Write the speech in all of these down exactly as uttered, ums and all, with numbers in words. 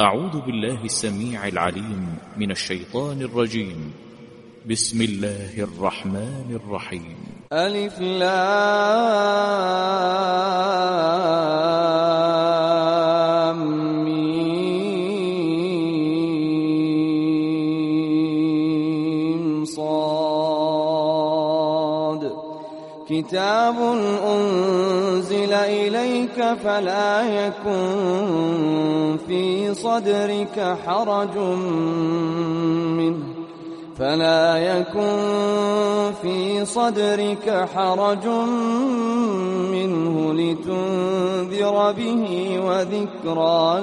أعوذ بالله السميع العليم من الشيطان الرجيم. بسم الله الرحمن الرحيم. ألف لام ميم صاد كتاب أنزل إليك فلا يكن في صدرك حرج منه فلا يكن في صدرك حرج منه لتنذر به وذكرى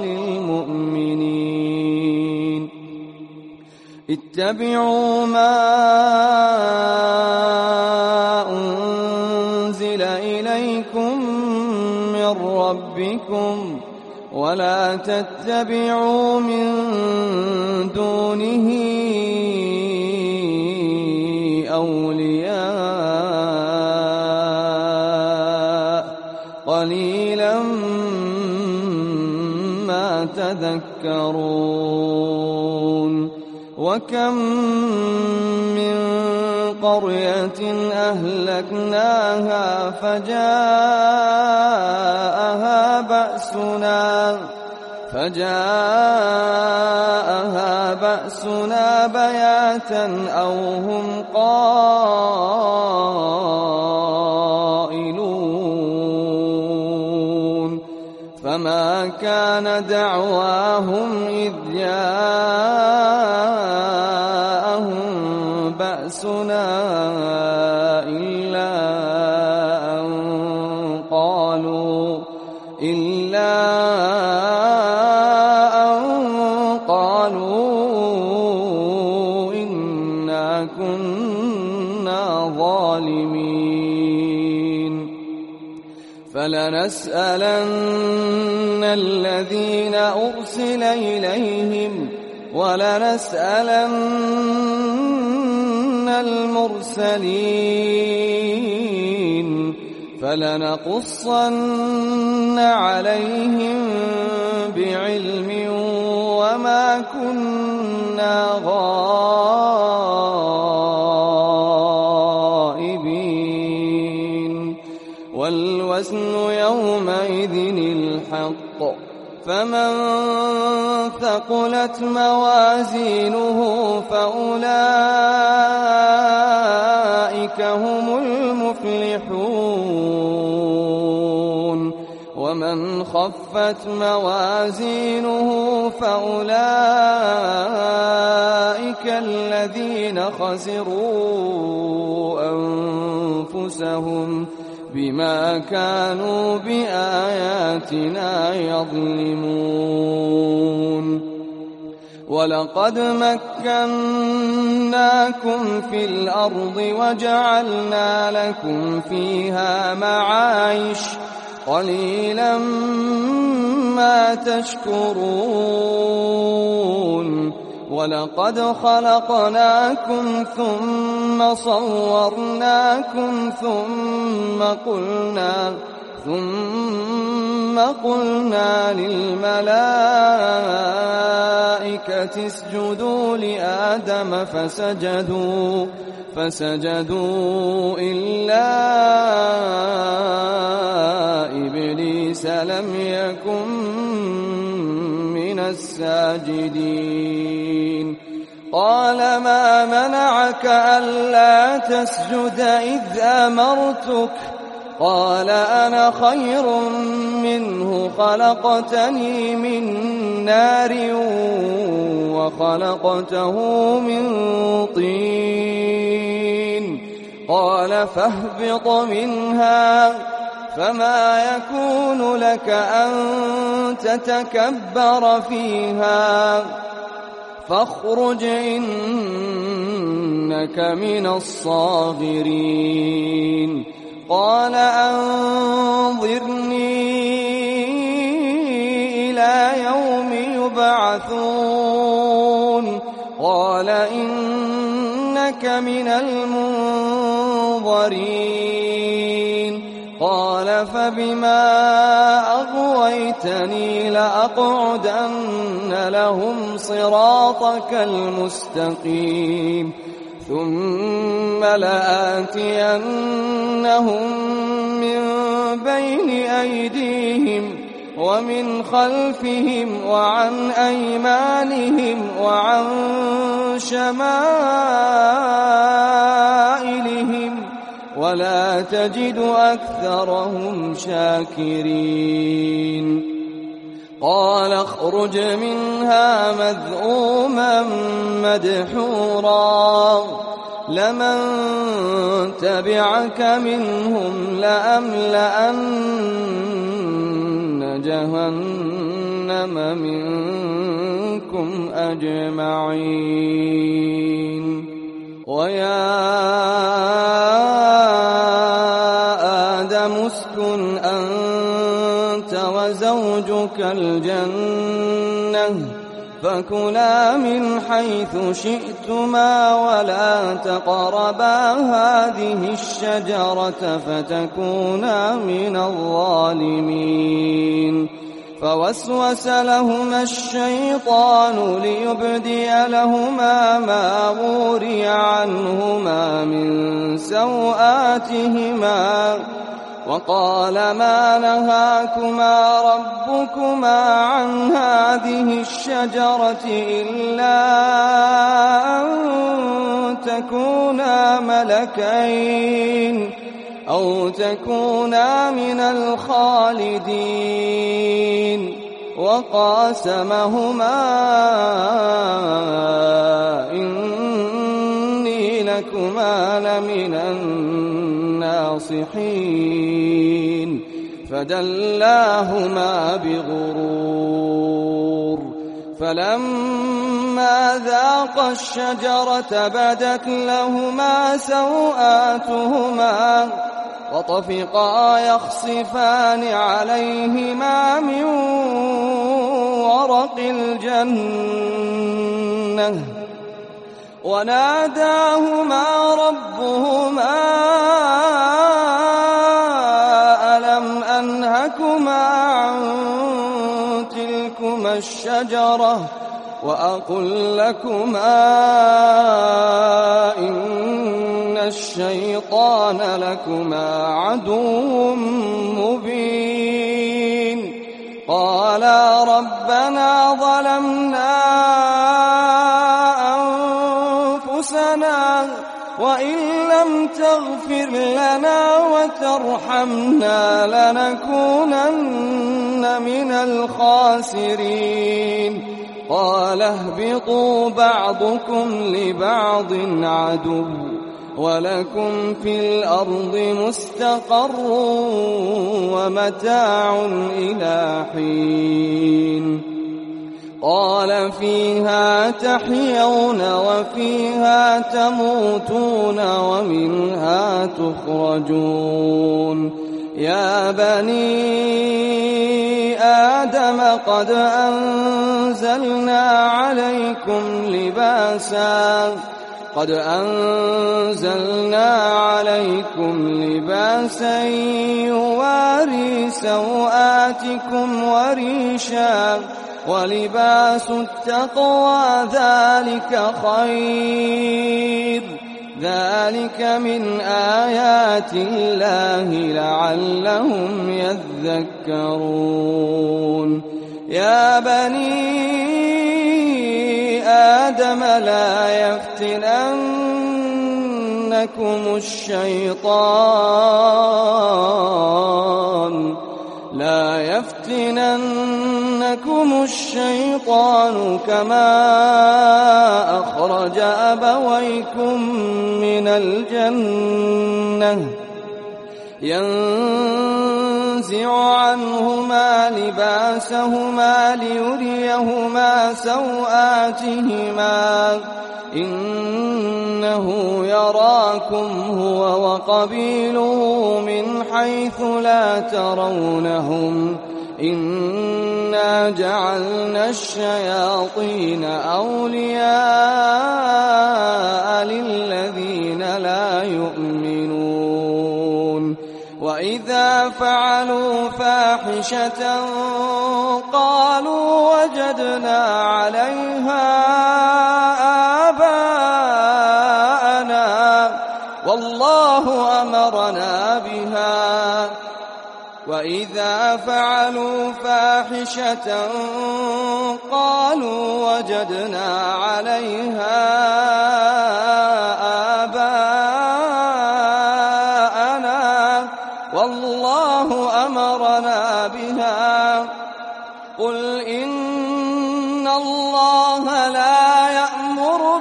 للمؤمنين. اتبعوا ما أنزل إليكم من ربكم ولا تتبعوا من دونه أولياء قليلا ما تذكرون. وكم من قرية أهلكناها فجاءها بأسنا فجاءها بأسنا بياتا أو هم قائلون. فما كان دعواهم إذ جاءهم بأسنا إلا أن قالوا إلا أن قالوا إنا كنا ظالمين. فلنسألن الذين أرسل إليهم ولنسألن المرسلين فلنقصن عليهم بعلم وما كنا غائبين. والوزن يومئذ الحق فمن ثقلت موازينه فأولئك هم المفلحون. ومن خفت موازينه فأولئك الذين خسروا أنفسهم بما كانوا بآياتنا يظلمون. ولقد مكناكم في الأرض وجعلنا لكم فيها معايش قليلا ما تشكرون. ولقد خلقناكم ثم صورناكم ثم قلنا ثم قلنا للملائكة اسجدوا لآدم فسجدوا فسجدوا إلا إبليس لم يكن من الساجدين. قال ما منعك ألا تسجد إذ أمرتك قال أنا خير منه خلقتني من نار وخلقته من طين. قال فاهبط منها فما يكون لك أن تتكبر فيها فاخرج إنك من الصاغرين. قال أنظرني إلى يوم يبعثون. قال إنك من المنظرين. قال فبما أغويتني لأقعدن لهم صراطك المستقيم ثم لآتينهم من بين أيديهم ومن خلفهم وعن أيمانهم وعن شمائلهم ولا تجد أكثرهم شاكرين قال اخرج منها مذءوما مدحورا لمن تبعك منهم لأملأن جهنم منكم أجمعين ويا آدم اسكن أنت وزوجك الجنة فكلا من حيث شئتما ولا تقربا هذه الشجرة فتكونا من الظالمين فوسوس لهما الشيطان ليبدي لهما ما وري عنهما من سوآتهما وقال ما نهاكما ربكما عن هذه الشجرة إلا أن تكونا ملكين أو تكونا من الخالدين وقاسمهما إني لكما لمن الناصحين فدلاهما بغرور فلما ذاقا الشجرة بدت لهما سوآتهما وطفقا يخصفان عليهما من ورق الجنة وناداهما ربهما ألم أنهكما عن تلكما الشجرة وأقل لكما إن الشيطان لكما عدو مبين قالا ربنا ظلمنا أنفسنا وإن لم تغفر لنا وترحمنا لنكونن من الخاسرين قال اهبطوا بعضكم لبعض عدو ولكم في الأرض مستقر ومتاع إلى حين قال فيها تحيون وفيها تموتون ومنها تخرجون يا بني آدم قد أنزلنا عليكم لباسا قد أنزلنا عليكم لباسا يواري سوآتكم وريشا ولباس التقوى ذلك خير ذلك من آيات الله لعلهم يذكرون يا بني آدم لا يفتننكم الشيطان لا يفتننكم الشيطان كما أخرج أبويكم من الجنة ينزع عنهما لباسهما ليريهما سوآتهما إنه يراكم هو وقبيله من حيث لا ترونهم إنا جعلنا الشياطين أولياء للذين لا يؤمنون وإذا فعلوا فاحشة قالوا وجدنا عليها آباءنا والله أمرنا بها وإذا فعلوا فاحشة قالوا وجدنا عليها آباءنا والله أمرنا بها قل إن الله لا يأمر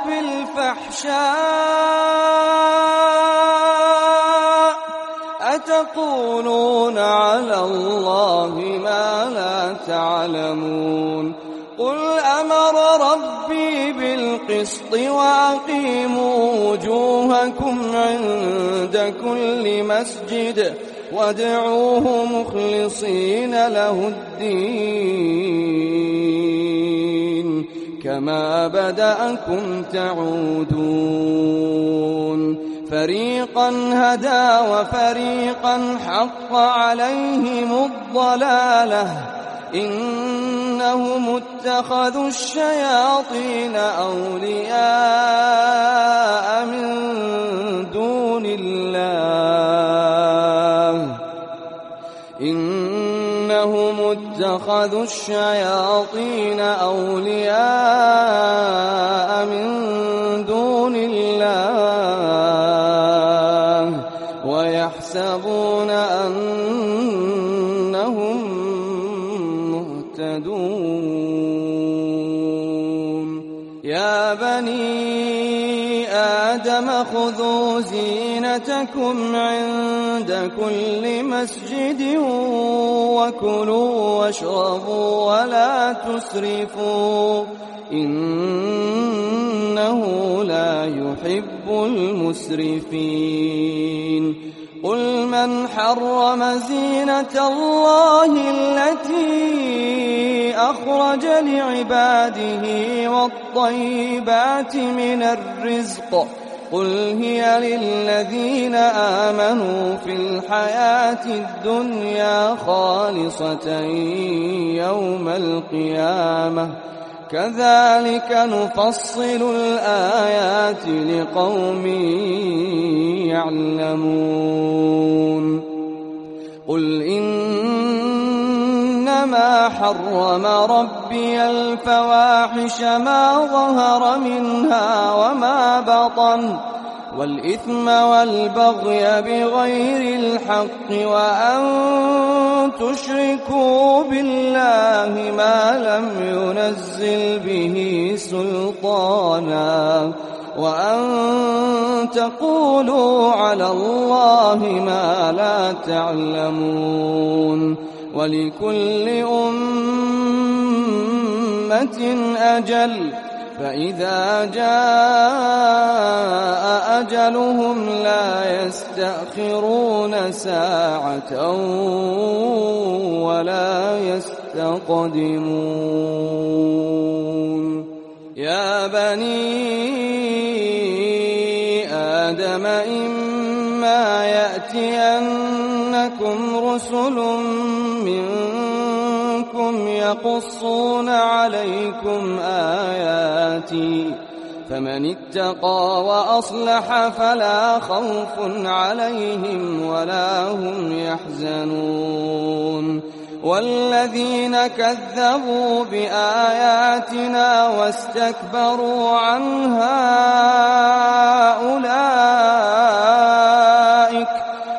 بالفحشاء أتقولون على الله ما لا تعلمون قل أمر ربي بالقسط وأقيموا وجوهكم عند كل مسجد وادعوه مخلصين له الدين كما بدأكم تعودون فريقا هدى وفريقا حق عليهم الضلالة إنهم اتخذوا الشياطين أولياء من دون الله إنهم اتخذوا الشياطين أولياء من دون الله ويحسبون أنهم مهتدون يا بني آدم خذوا زينتكم عند كل مسجد وكلوا واشربوا ولا تسرفوا إنه لا يحب المسرفين قل من حرم زينة الله التي أخرج لعباده والطيبات من الرزق قل هي للذين آمنوا في الحياة الدنيا خالصة يوم القيامة كذلك نفصل الآيات لقوم يعلمون قل إنما حرم ربي الفواحش ما ظهر منها وما بطن والإثم والبغي بغير الحق وأن تشركوا بالله ما لم ينزل به سلطانا وأن تقولوا على الله ما لا تعلمون ولكل أمة أجل فإذا جاء أجلهم لا يستأخرون ساعة ولا يستقدمون يا بني آدم إما يأتينكم رسل منكم يقصون عليكم آياتي فمن اتقى وأصلح فلا خوف عليهم ولا هم يحزنون والذين كذبوا بآياتنا واستكبروا عنها أولئك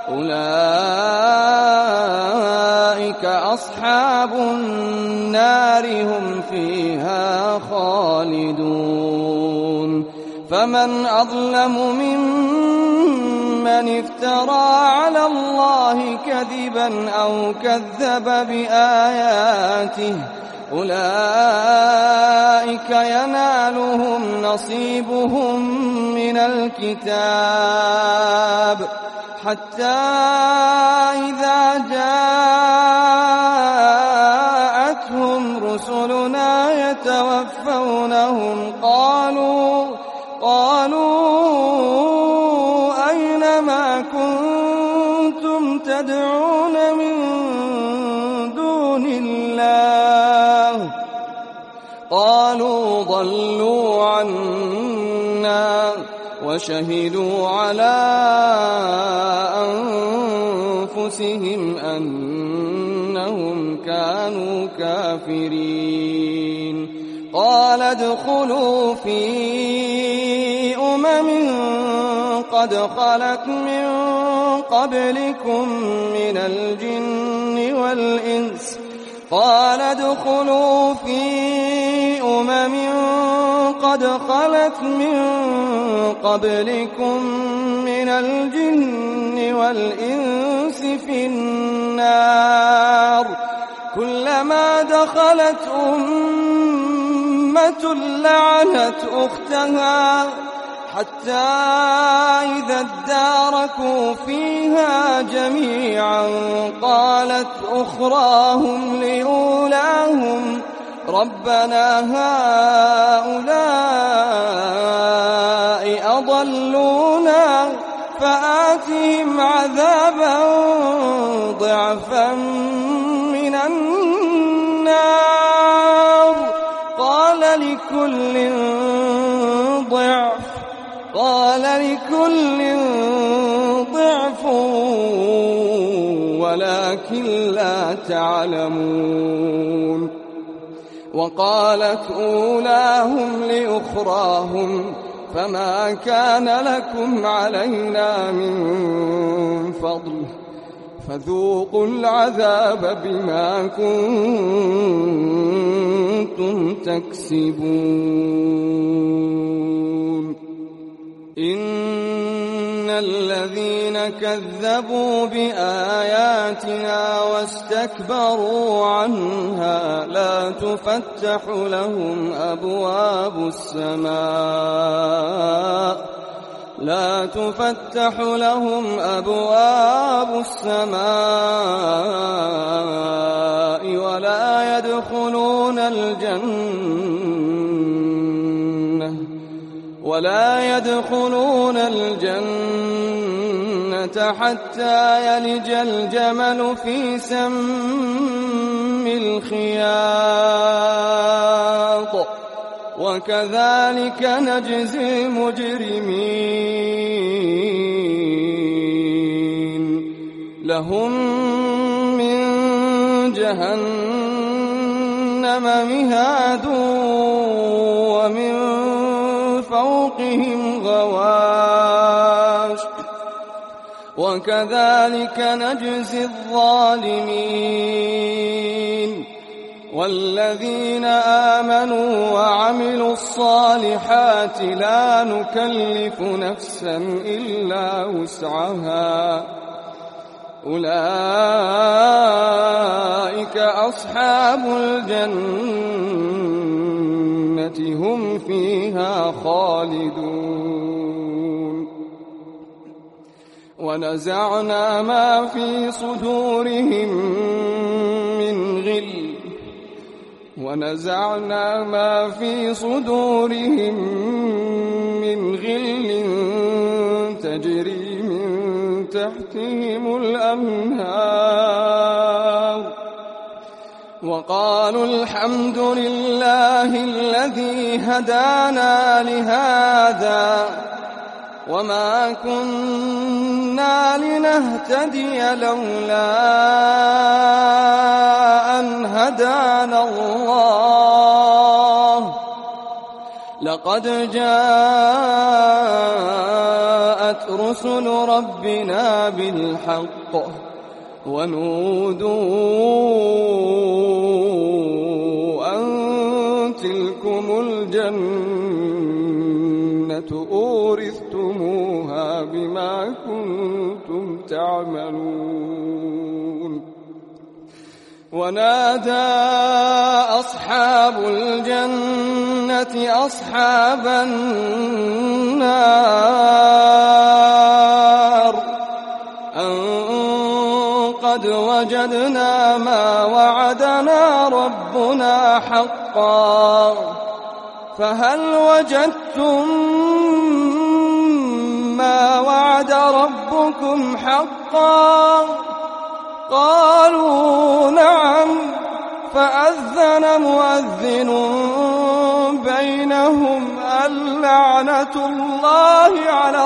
أولئك أصحاب النار هم فيها خالدون فمن أظلم ممن افترى على الله كذبا أو كذب بآياته أولئك ينالهم نصيبهم من الكتاب حتى إذا جاءتهم رسلنا يتوفونهم قالوا قالوا أين ما كنتم تدعون من قالوا ضلوا عنا وشهدوا على أنفسهم أنهم كانوا كافرين. قال ادخلوا في أمم قد خلت من قبلكم من الجن والإنس قال ادخلوا في أمم قد خلت من قبلكم من الجن والإنس في النار كلما دخلت أمة لعنت أختها حتى إذا اداركوا فيها جميعا قالت أخراهم لأولاهم ربنا هؤلاء أضلونا فآتهم عذابا ضعفا من النار قال لكل ضعف قال لكل ضعف ولكن لا تعلمون. وقالت أولاهم لأخراهم فما كان لكم علينا من فضل فذوقوا العذاب بما كنتم تكسبون. إن الذين كذبوا بآياتنا واستكبروا عنها لا تفتح لهم أبواب السماء لا تفتح لهم أبواب السماء ولا يدخلون الجنة ولا يدخلون الجنة حتى يلج الجمل في سم الخياط وكذلك نجزي المجرمين. لهم من جهنم مهاد ومن فوقهم غواش وكذلك نجزي الظالمين. والذين آمنوا وعملوا الصالحات لا نكلف نفسا إلا وسعها أولئك أصحاب الجنة هم فيها خالدون. ونزعنا ما في صدورهم من غل ونزعنا ما في صدورهم من غل تجري من تحتهم الأنهار وقالوا الحمد لله الذي هدانا لهذا وما كنا لنهتدي لولا أن هدانا الله لقد جاءت رسل ربنا بالحق ونودوا أن تلكم الجنة أورثتموها بما كنتم تعملون. ونادى أصحاب الجنة أصحاب النار أن قد وجدنا ما وعدنا ربنا حقا فهل وجدتم ما وعد ربكم حقا؟ قالوا نعم فأذن مؤذن بينهم اللعنة الله على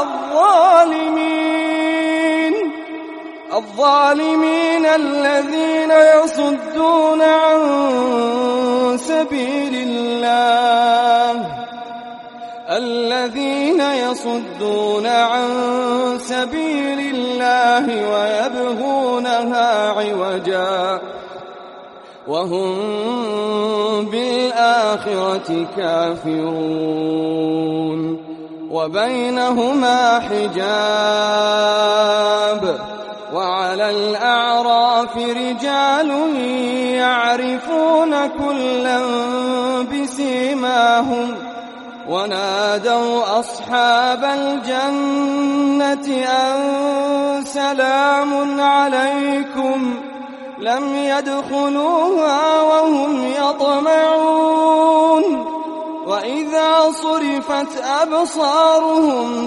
الظالمين الظالمين الذين يصدون عن سبيل الله الذين يصدون عن سبيل الله ويبغونها عوجا وهم بالآخرة كافرون وبينهما حجاب وعلى الأعراف رجال يعرفون كلا بسيماهم ونادوا أصحاب الجنة أن سلام عليكم لم يدخلوها وهم يطمعون وإذا صرفت أبصارهم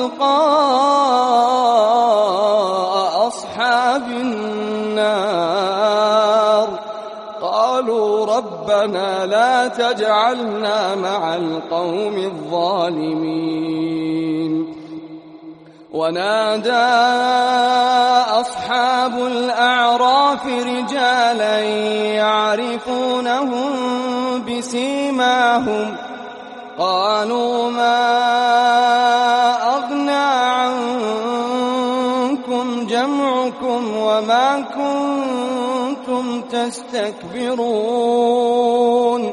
تلقاء أصحاب النار قالوا ربنا لا تجعلنا مع القوم الظالمين ونادى أصحاب الأعراف رجالا يعرفونهم بسيماهم قالوا ما أغنى عنكم جمعكم وما كنتم تستكبرون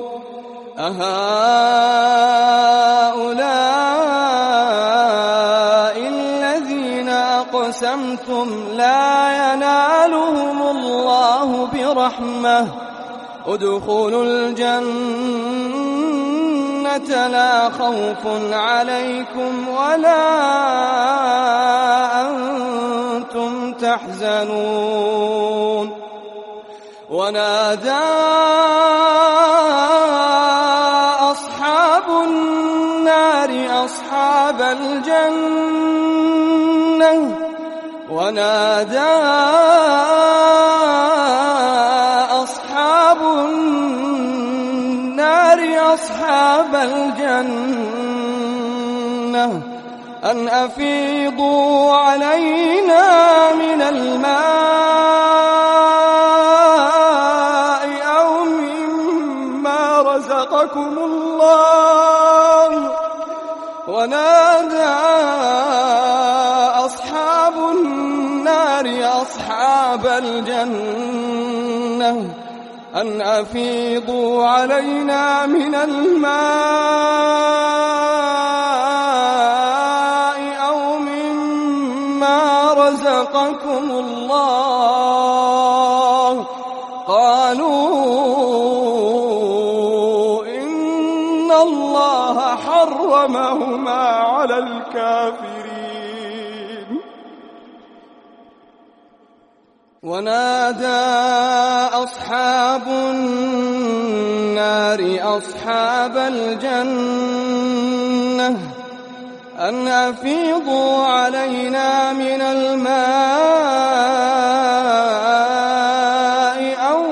أهؤلاء الذين أقسمتم لا ينالهم الله برحمة ادخلوا الجنة لا خوف عليكم ولا أنتم تحزنون ونادى أصحاب النار أصحاب الجنة ونادى أصحاب النار أصحاب الجنة أن أفيضوا علينا من الماء أو مما رزقكم الله ونادى أصحاب النار أصحاب الجنة أن أفيضوا علينا من الماء أو مما رزقكم الله قالوا إن الله حرمهما على الكافرين ونادى أصحاب النار أصحاب الجنة أن أفيضوا علينا من الماء أو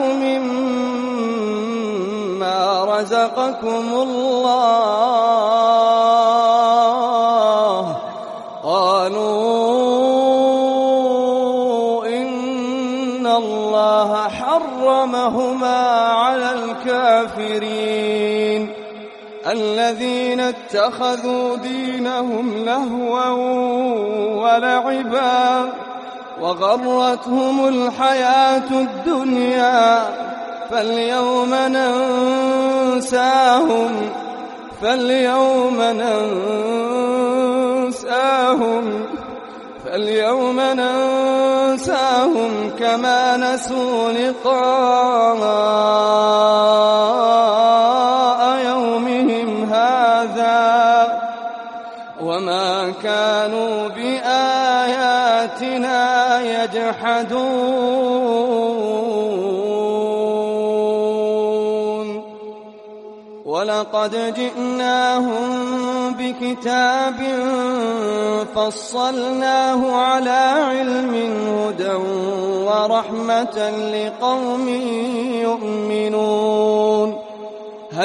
مما رزقكم الله قالوا إن الله حرمهما على الكافرين الذين اتخذوا دينهم لهوا ولعبا وغرتهم الحياة الدنيا فاليوم ننساهم فاليوم ننساهم فاليوم ننساهم كما نسوا لقاء يومهم هذا وما كانوا بآياتنا يجحدون ولقد ولقد جئناهم بكتاب فصلناه على علم هدى ورحمة لقوم يؤمنون هل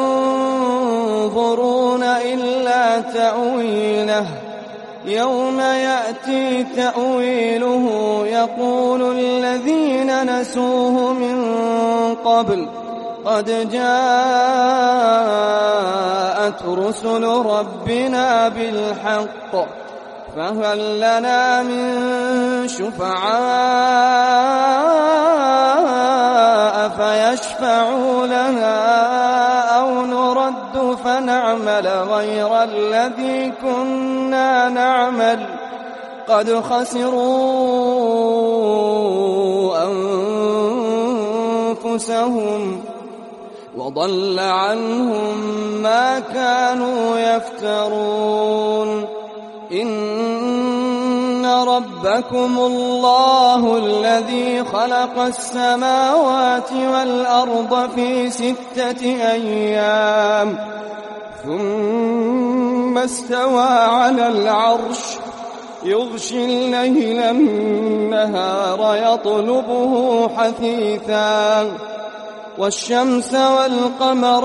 ينظرون إلا تأويله يوم يأتي تأويله يقول الذين نسوه من قبل قد جاءت رسل ربنا بالحق فهل لنا من شفعاء فيشفعوا لنا أو نرد فنعمل غير الذي كنا نعمل قد خسروا أنفسهم وضل عنهم ما كانوا يفترون إن ربكم الله الذي خلق السماوات والأرض في ستة أيام ثم استوى على العرش يغشي الليل النهار يطلبه حثيثا والشمس والقمر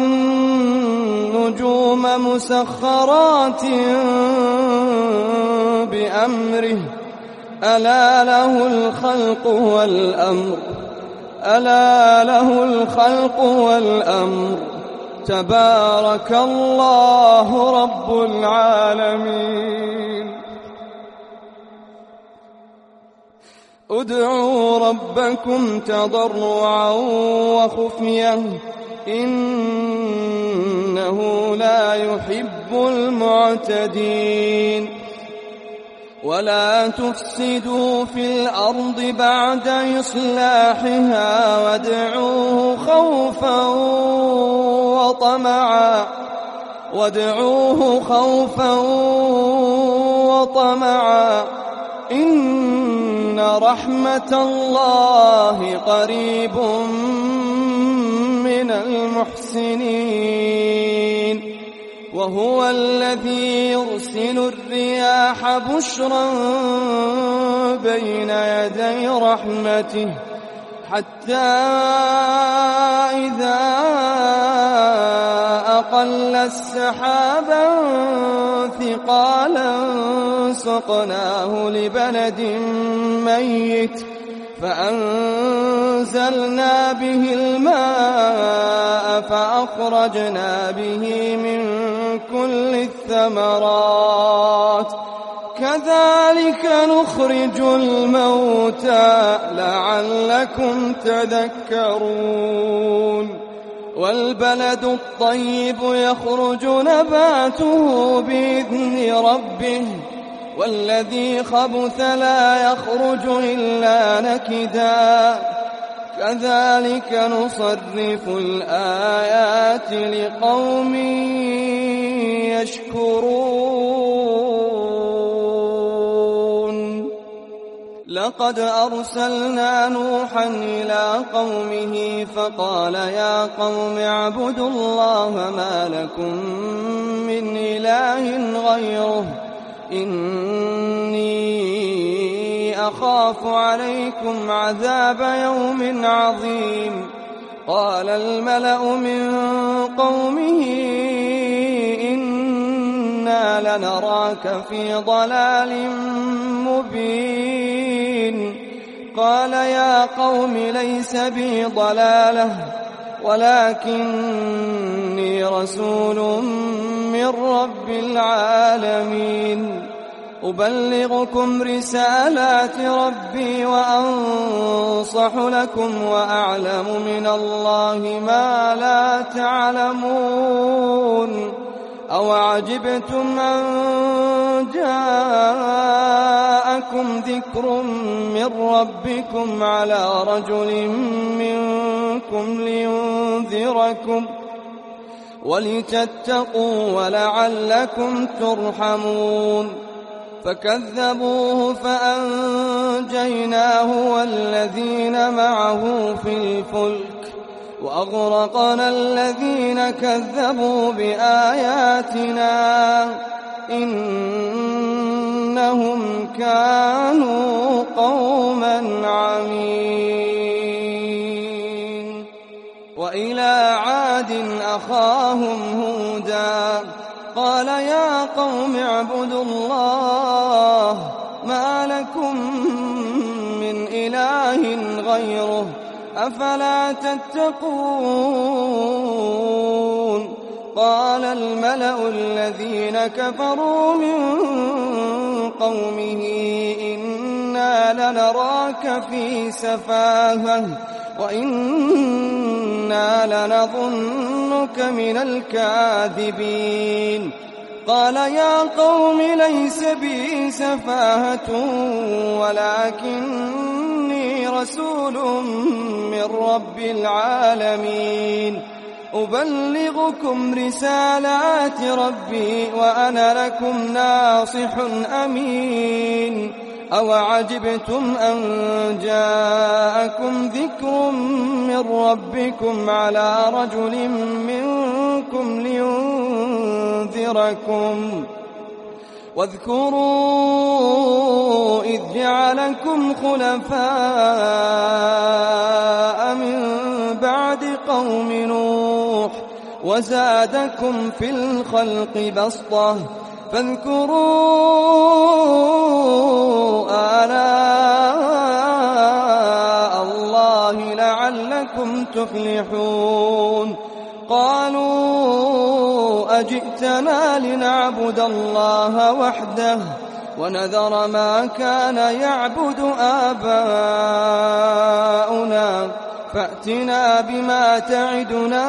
والنجوم مسخرات بأمره ألا له الخلق والأمر ألا له الخلق والأمر تبارك الله رب العالمين ادعوا ربكم تضرعا وخفية إنه لا يحب المعتدين ولا تفسدوا في الأرض بعد إصلاحها وادعوه خوفا وطمعا وادعوه خوفا وطمعا إن رحمة الله قريب من المحسنين وهو الذي يرسل الرياح بشرا بين يدي رحمته حتى إذا أقل السحابا ثقالا سقناه لبلد ميت فأنزلنا به الماء فأخرجنا به من كل الثمرات كذلك نخرج الموتى لعلكم تذكرون والبلد الطيب يخرج نباته بإذن ربه والذي خبث لا يخرج إلا نكدا كذلك نصرف الآيات لقوم يشكرون لقد أرسلنا نوحا إلى قومه فقال يا قوم اعبدوا الله ما لكم من إله غيره إني أخاف عليكم عذاب يوم عظيم قال الملأ من قومه إنا لنراك في ضلال مبين قال يا قوم ليس بي ضلالة ولكني رسول من رب العالمين أبلغكم رسالات ربي وأنصح لكم وأعلم من الله ما لا تعلمون أو عجبتم أن جاءكم ذكر من ربكم على رجل منكم لينذركم ولتتقوا ولعلكم ترحمون فكذبوه فأنجيناه والذين معه في الفلك وأغرقنا الذين كذبوا بآياتنا إنهم كانوا قوما عمين. وإلى عاد أخاهم هودا قال يا قوم اعبدوا الله ما لكم من إله غيره أفلا تتقون. قال الملأ الذين كفروا من قومه إنا لنراك في سفاهة وإنا لنظنك من الكاذبين. قال يا قوم ليس بي سفاهة ولكني رسول من رب العالمين أبلغكم رسالات ربي وأنا لكم ناصح أمين. أوعجبتم أن جاءكم ذكر من ربكم على رجل منكم لينذركم واذكروا إذ جعلكم خلفاء من بعد قوم نوح وزادكم في الخلق بسطة فاذكروا آلاء الله لعلكم تفلحون. قالوا أجئتنا لنعبد الله وحده ونذر ما كان يعبد آباؤنا فأتنا بما تعدنا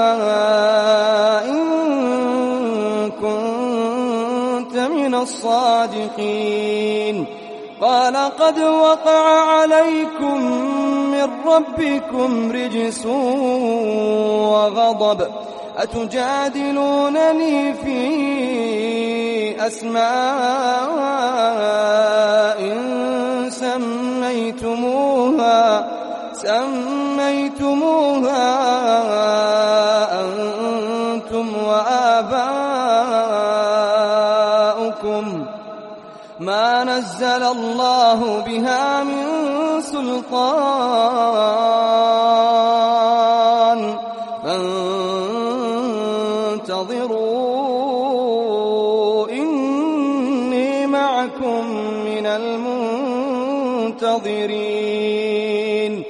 إن كنت من الصادقين. قال قد وقع عليكم من ربكم رجس وغضب أتجادلونني في أسماء سميتموها سميتموها أنتم وآباؤكم ما نزل الله بها من سلطان فانتظروا إني معكم من المنتظرين.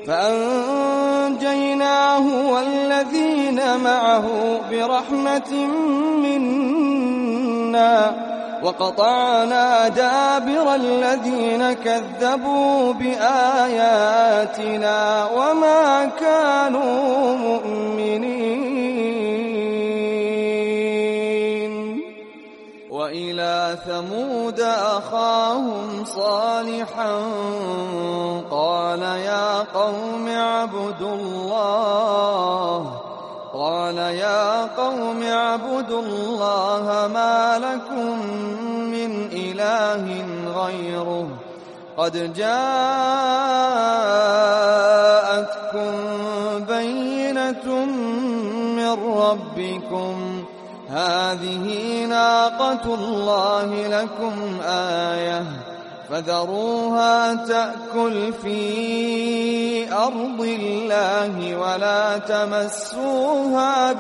فأنجيناه والذين معه برحمة منا وقطعنا دابر الذين كذبوا بآياتنا وما كانوا مؤمنين. وإلى ثمود أخاهم صالحا قال يا قوم اعبدوا الله قال يا قوم اعبدوا الله ما لكم من إله غيره قد جاءتكم بينة من ربكم هذه ناقة الله لكم آية فذروها تأكل في أرض الله ولا تمسوها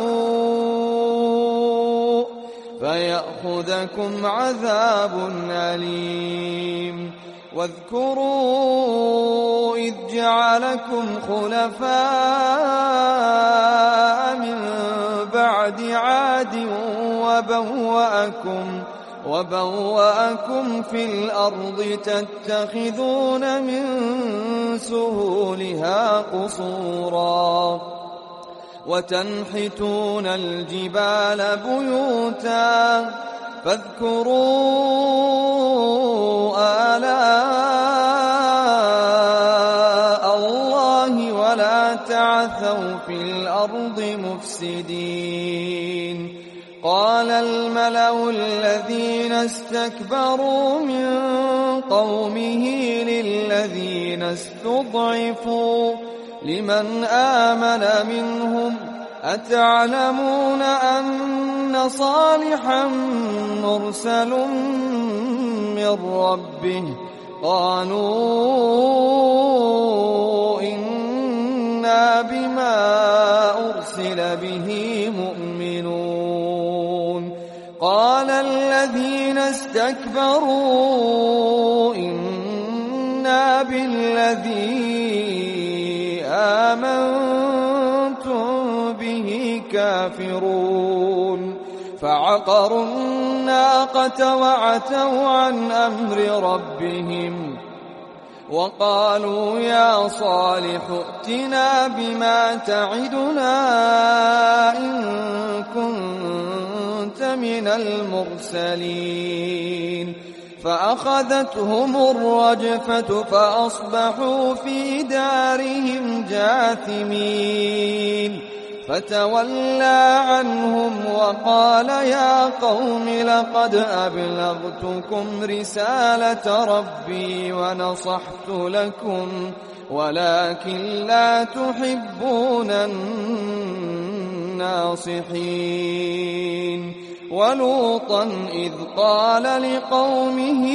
بسوء فيأخذكم عذاب أليم. واذكروا إذ جعلكم خلفاء من بعد عاد وبوأكم وبوأكم في الأرض تتخذون من سهولها قصورا وتنحتون الجبال بيوتا فاذكروا آلاء الله ولا تعثوا في الأرض مفسدين. قال الملأ الذين استكبروا من قومه للذين استضعفوا لمن آمن منهم أتعلمون أن صالحا مرسل من ربه قالوا إنا بما أرسل به مؤمنون قال الذين استكبروا إنا بالذي آمنتم به كافرون فعقروا الناقة وعتوا عن أمر ربهم وقالوا يا صالح ائتنا بما تعدنا إن كنت من المرسلين فأخذتهم الرجفة فأصبحوا في دارهم جاثمين فتولى عنهم وقال يا قوم لقد أبلغتكم رسالة ربي ونصحت لكم ولكن لا تحبون الناصحين ولوطا إذ قال لقومه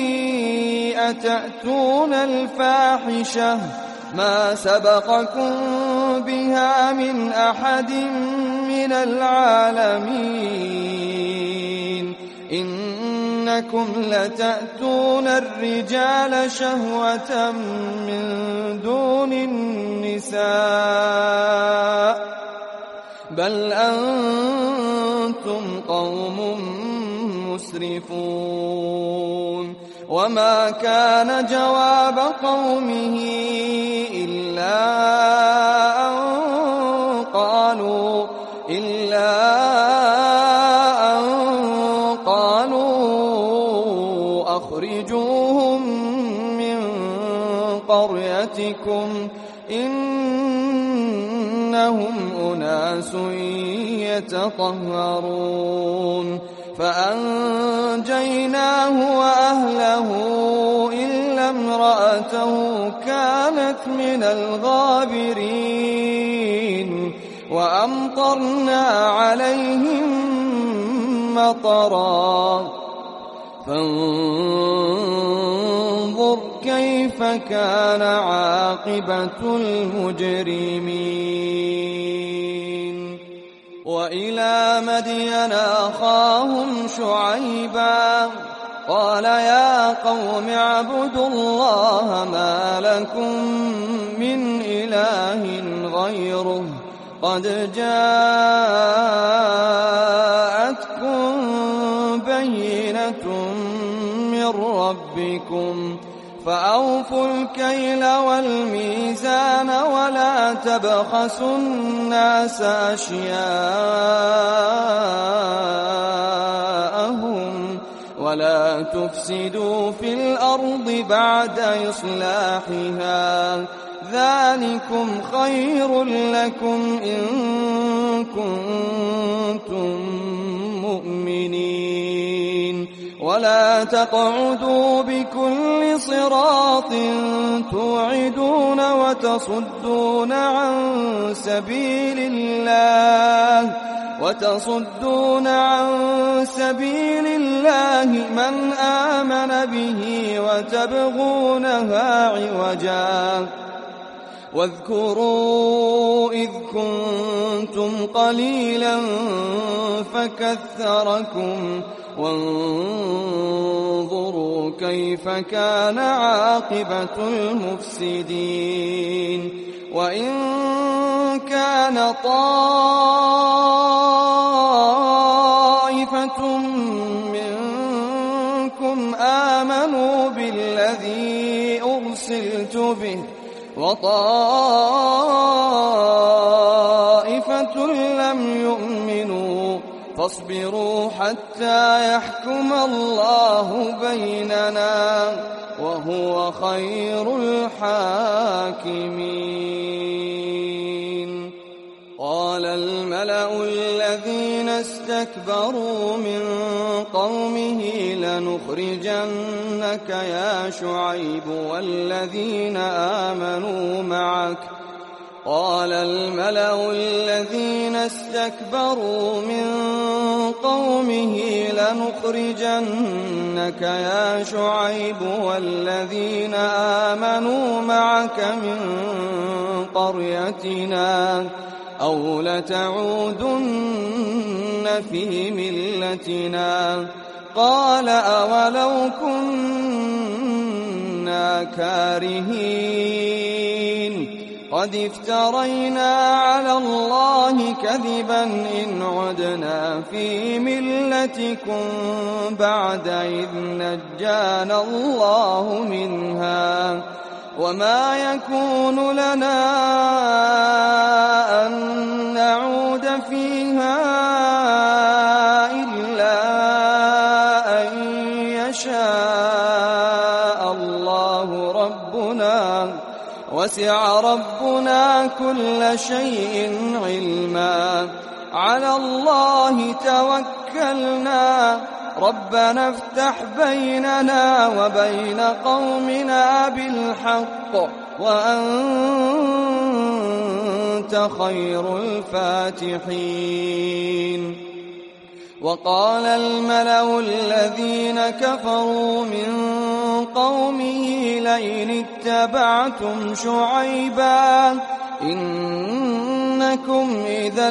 أتأتون الفاحشة ما سبقكم بها من أحد من العالمين إنكم لتأتون الرجال شهوة من دون النساء بل أنتم قوم مسرفون وما كان جواب قومه إلا أن قالوا إلا أن قالوا أخرجوهم من قريتكم إنهم أناس يتطهرون فأنجيناه وأهله إلا امرأته كانت من الغابرين وأمطرنا عليهم مطرا فانظر كيف كان عاقبة المجرمين وإلى مدين أخاهم شعيبا قال يا قوم اعبدوا الله ما لكم من إله غيره قد جاءتكم بينة من ربكم فأوفوا الكيل والميزان ولا تبخسوا الناس أشياءهم ولا تفسدوا في الأرض بعد إصلاحها ذلكم خير لكم إن كنتم مؤمنين ولا تقعدوا بكل صراط توعدون وتصدون عن سبيل الله وتصدون عن سبيل الله من آمن به وتبغونها عوجا واذكروا إذ كنتم قليلا فكثركم وانظروا كيف كان عاقبة المفسدين وإن كان طائفة منكم آمنوا بالذي أرسلت به وطائفة لم يؤمنوا فاصبروا حتى يحكم الله بيننا وهو خير الحاكمين قال الملأ الذين استكبروا من قومه لنخرجنك يا شعيب والذين آمنوا معك قال الملأ الذين استكبروا من قومه لنخرجنك يا شعيب والذين آمنوا معك من قريتنا أو لتعودن في ملتنا قال أولو كنا كارهين قد افترينا على الله كذبا إن عدنا في ملتكم بعد إذ نجانا الله منها وما يكون لنا أن نعود فيها إلا أن يشاء الله ربنا وسع ربنا كل شيء علما على الله توكلنا ربنا افتح بيننا وبين قومنا بالحق وأنت خير الفاتحين وقال الملأ الذين كفروا من قومه لئن اتبعتم شعيبا إنكم إذا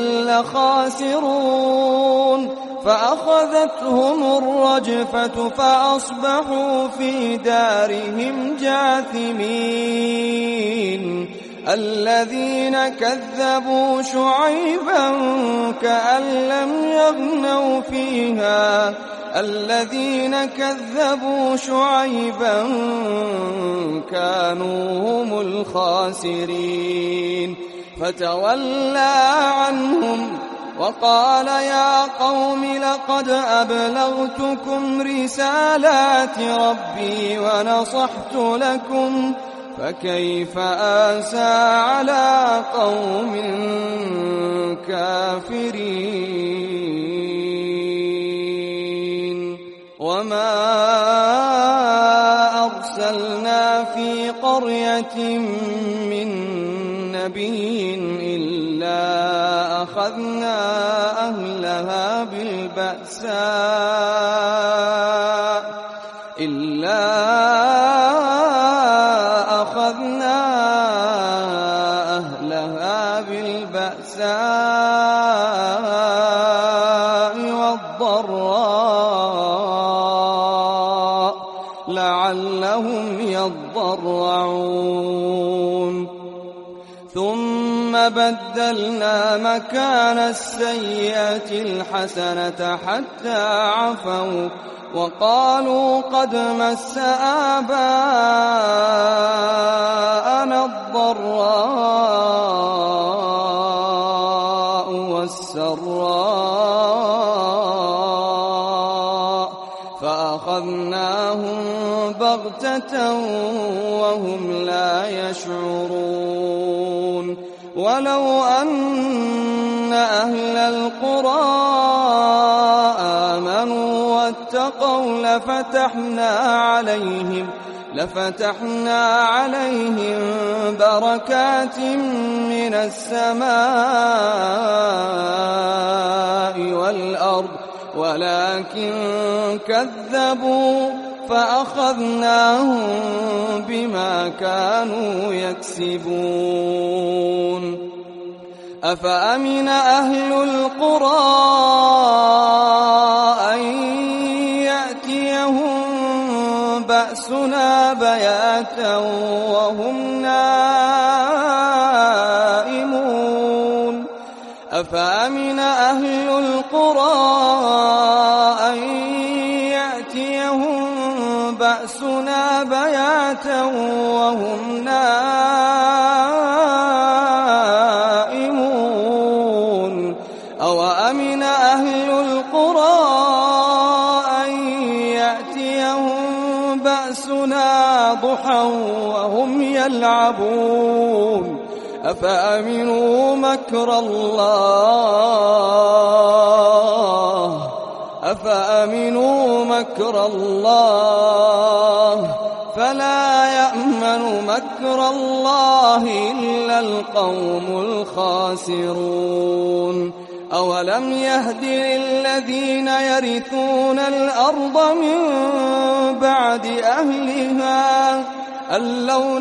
لخاسرون فأخذتهم الرجفة فأصبحوا في دارهم جاثمين الذين كذبوا شعيبا كأن لم يغنوا فيها الذين كذبوا شعيبا كانوا هم الخاسرين فتولى عنهم وقال يا قوم لقد أبلغتكم رسالات ربي ونصحت لكم فكيف آسى على قوم كافرين وما أرسلنا في قرية من نبي إلا أخذنا أهلها بالبأساء إلا أخذنا أهلها بالبأساء والضراء لعلهم يضرعون ثم بدلنا مكان السيئة الحسنة حتى عفوا وقالوا قد مس آباءنا الضراء والسراء فأخذناهم بغتة وهم لا يشعرون ولو أن أهل القرى آمنوا واتقوا لفتحنا عليهم لفتحنا عليهم بركات من السماء والأرض ولكن كذبوا فأخذناهم بما كانوا يكسبون أفأمن أهل القرى أن يأتيهم بأسنا بياتا وهم نائمون أفأمن أهل القرى أن يأتيهم بأسنا بياتا وهم نائمون أو أمن أهل القرى أن يأتيهم بأسنا ضحى وهم يلعبون أفأمنوا مكر الله أفأمنوا مكر الله فلا يأمن مكر الله إلا القوم الخاسرون أولم يهد للذين يرثون الأرض من بعد أهلها أن لو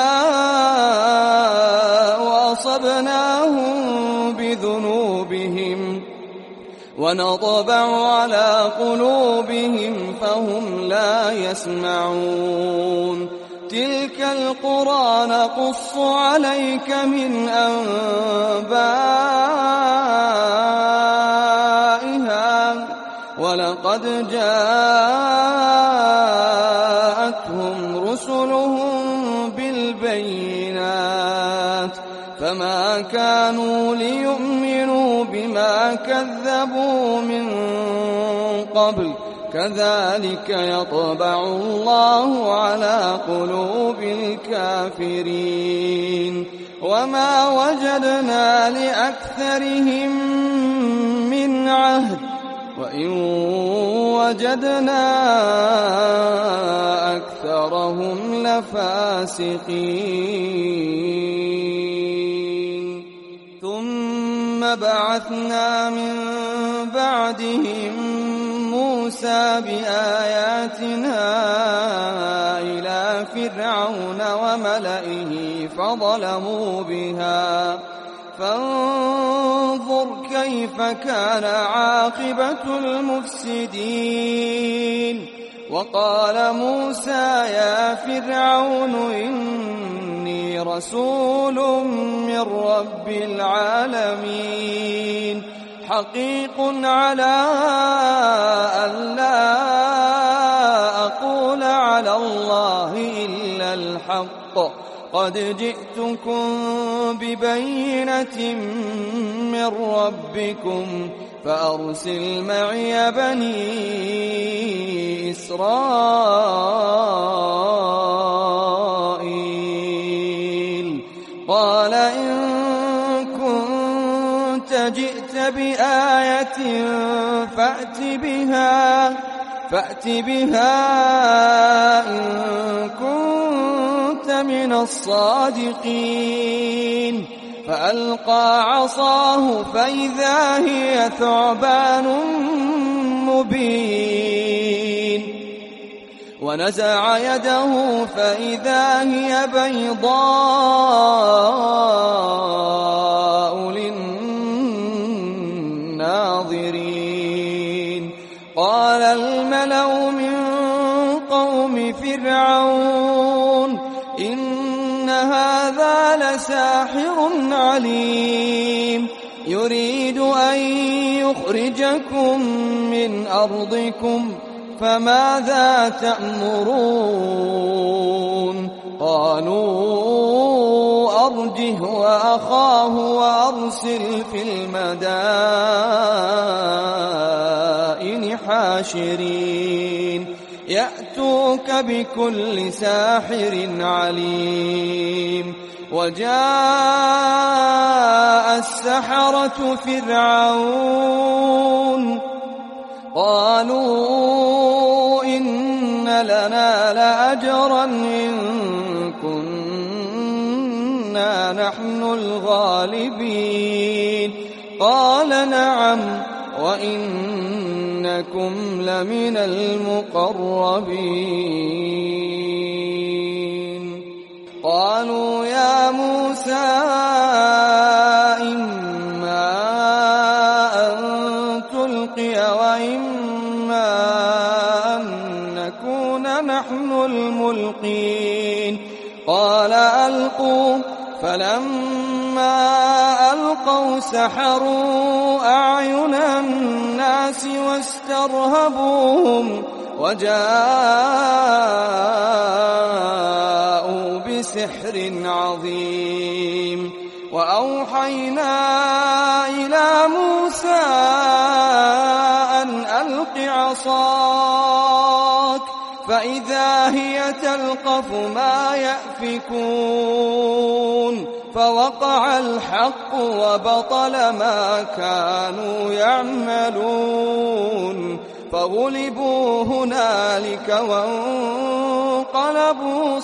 نشاء وأصبناهم بذنوبهم ونطبع على قلوبهم فهم لا يسمعون تلك القرى نقص عليك من أنبائها ولقد جاءتهم رسلهم بالبينات فما كانوا ليؤمنوا بما كذبوا من قبل كذلك يطبع الله على قلوب الكافرين وما وجدنا لأكثرهم من عهد وإن وجدنا أكثرهم لفاسقين ثم بعثنا من بعدهم موسى بآياتنا إلى فرعون وملئه فظلموا بها فانظر كيف كان عاقبة المفسدين وقال موسى يا فرعون إني رسول من رب العالمين حقيق على أن لا أقول على الله إلا الحق قد جئتكم ببينة من ربكم فأرسل معي بني إسرائيل قال إن كنت جئت بآية فأت بها فأت بها إن كنت من الصادقين فألقى عصاه فإذا هي ثعبان مبين ونزع يده فإذا هي بيضاء للناظرين قال الملأ من قوم فرعون إن هذا لساحر عليم يريد أن يخرجكم من أرضكم فماذا تأمرون قالوا أرجه وأخاه وأرسل في المدائن حاشرين يأتوك بكل ساحر عليم وجاء السحرة فرعون قالوا إن لنا لأجرا إن كنا نحن الغالبين قال نعم وإنكم لمن المقربين قالوا يا موسى إما أن تلقي وإما أن نكون نحن الملقين قال ألقوا فلما ألقوا سحروا أعين الناس واسترهبوهم وجاءوا بسحر عظيم وأوحينا إلى موسى أن ألق عصاك فإذا هي تلقف ما يأفكون فوقع الحق وبطل ما كانوا يعملون فغلبوا هنالك وانقلبوا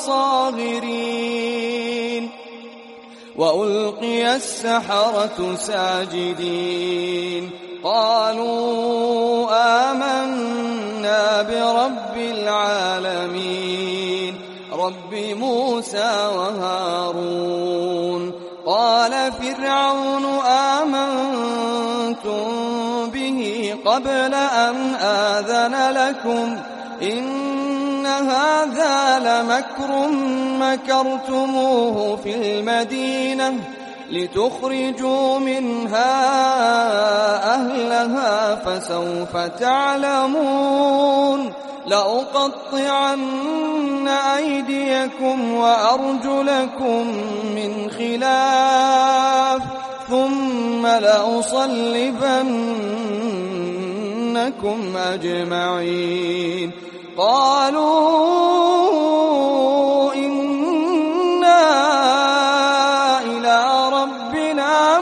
صاغرين وألقي السحرة ساجدين قالوا آمنا برب العالمين رب موسى وهارون قال فرعون آمنتم به قبل أن آذن لكم إن هذا لمكر مكرتموه في المدينة لتخرجوا منها أهلها فسوف تعلمون لأقطعن أيديكم وأرجلكم من خلاف ثم لأصلبنكم أجمعين قالوا إنا إلى ربنا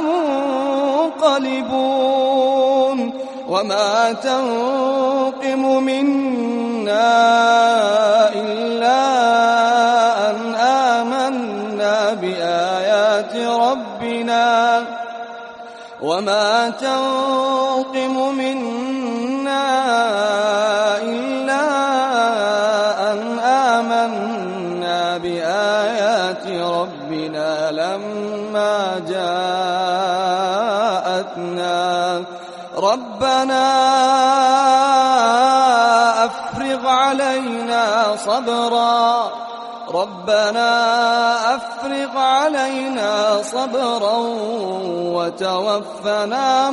منقلبون وما تنقم منا إلا أن آمنا بآيات ربنا وما تنقم منا إلا أن آمنا بآيات ربنا لما جاءتنا ربنا أفرغ علينا صبرا ربنا أفرغ علينا صبرا وتوفنا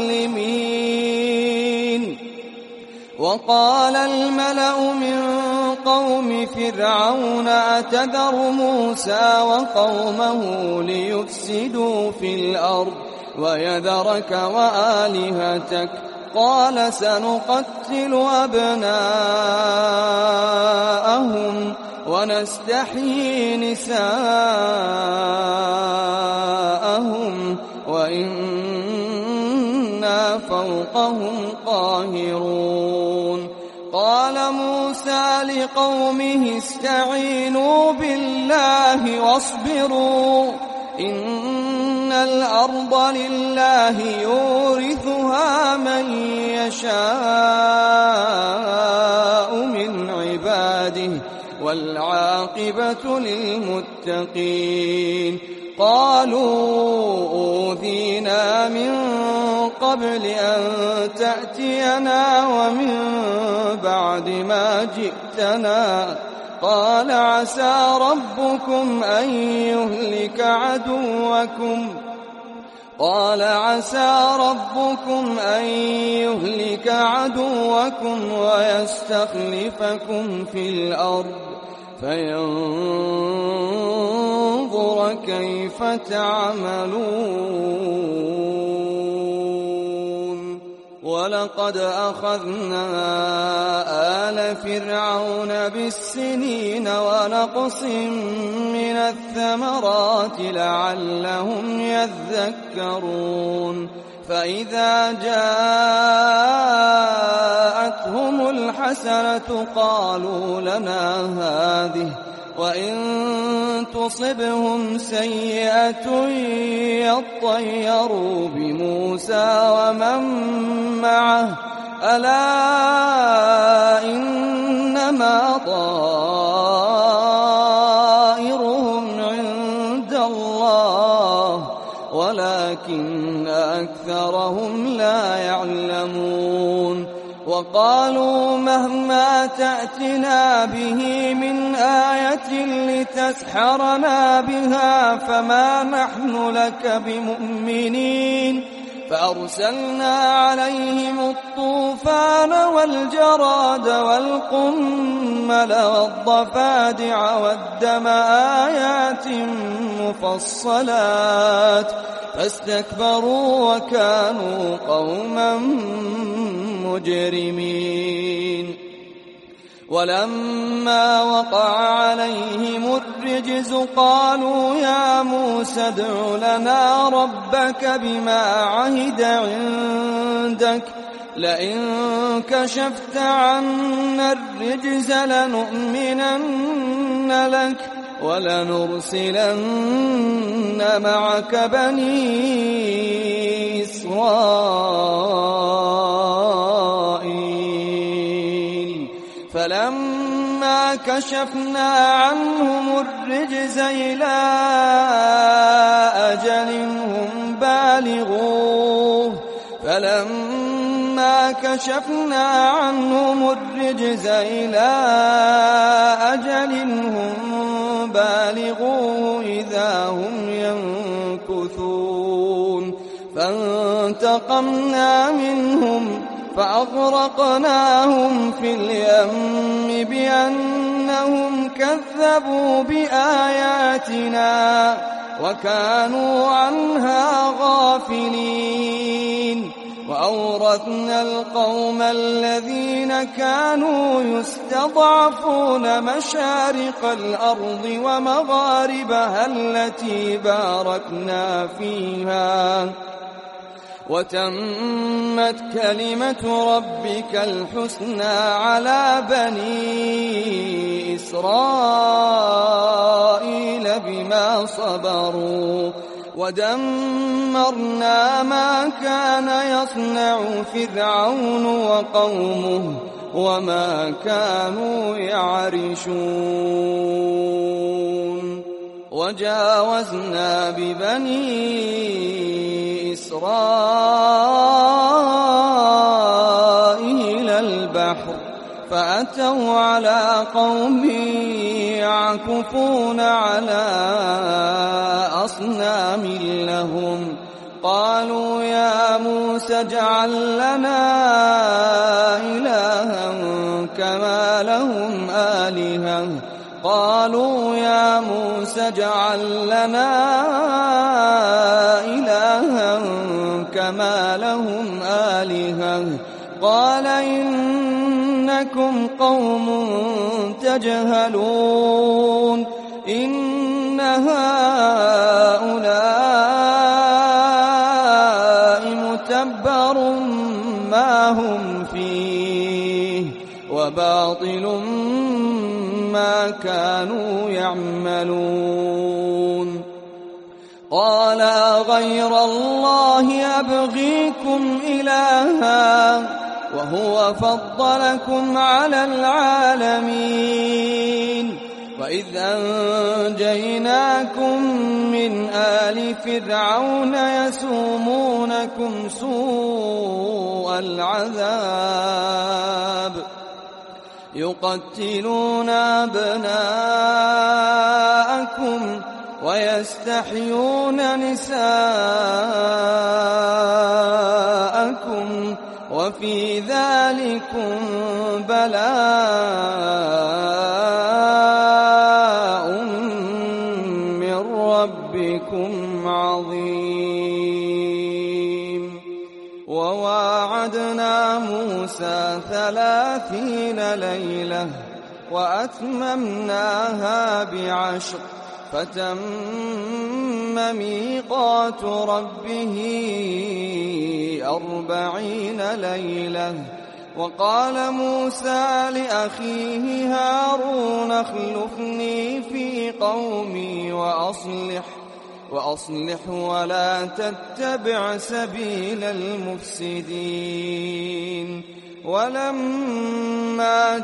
مسلمين وقال الملأ من قوم فرعون أتذر موسى وقومه ليفسدوا في الأرض ويذرك وآلهتك قال سنقتل أبناءهم ونستحيي نساءهم وإنا فوقهم قاهرون قال موسى لقومه استعينوا بالله واصبروا إن الأرض لله يورثها من يشاء من عباده والعاقبة للمتقين قالوا أوذينا من قبل أن تأتينا ومن بعد ما جئتنا قال عسى ربكم أن يهلك عدوكم قال عسى ربكم أن يهلك عدوكم ويستخلفكم في الأرض فينظر كيف تعملون ولقد أخذنا آل فرعون بالسنين ونقص من الثمرات لعلهم يذكرون فإذا جاءتهم الحسنة قالوا لنا هذه وإن تصبهم سيئة يطيروا بموسى ومن معه ألا إنما طائرهم عند الله ولكن أكثرهم لا يعلمون وقالوا مهما تأتنا به من آية لتسحرنا بها فما نحن لك بمؤمنين فأرسلنا عليهم الطوفان والجراد والقمل والضفادع والدم آيات مفصلات فاستكبروا وكانوا قوما مجرمين ولما وقع عليهم الرجز قالوا يا موسى ادع لنا ربك بما عهد عندك لئن كشفت عنا الرجز لنؤمنن لك ولنرسلن معك بني إسرائيل فلما كشفنا عنهم الرجز إلى أجل هم بالغوه فلما كشفنا عنهم الرجز إلى أجل هم بالغوه إذا هم ينكثون فانتقمنا منهم فأغرقناهم في اليم بأنهم كذبوا بآياتنا وكانوا عنها غافلين وأورثنا القوم الذين كانوا يستضعفون مشارق الأرض ومغاربها التي باركنا فيها وتمت كلمة ربك الحسنى على بني إسرائيل بما صبروا ودمرنا ما كان يصنع فرعون وقومه وما كانوا يعرشون وجاوزنا ببني إسرائيل البحر فأتوا على قوم يعكفون على أصنام لهم قالوا يا موسى اجعل لنا إلها كما لهم آلهة قالوا يا موسى اجعل لنا إلها كما لهم آلهة قال إنكم قوم تجهلون إن هؤلاء متبر ما هم فيه وباطل ما كانوا يعملون قال غير الله أبغيكم إلها وهو فضلكم على العالمين وإذ أنجيناكم من آل فرعون يسومونكم سوء العذاب يقتلون أبناءكم ويستحيون نساءكم وفي ذلكم بلاء من ربكم عظيم وواعدنا موسى ثلاثين ليلة وأتممناها بعشر فتم ميقات ربه أربعين ليلة وقال موسى لأخيه هارون اخلفني في قومي وأصلح وأصلح ولا تتبع سبيل المفسدين ولما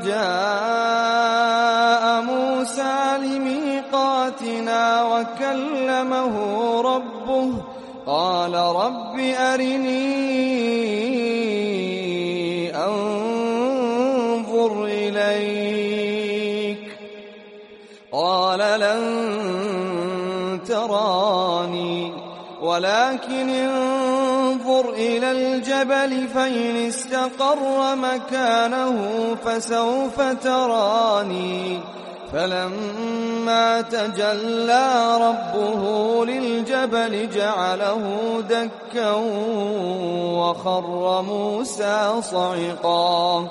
جاء موسى لميقاتنا وكلمه ربه قال رب أرني أنظر إليك قال لن تراني ولكن انظر إلى الجبل فإن استقر مكانه فسوف تراني فلما تجلى ربه للجبل جعله دكا وخر موسى صعقا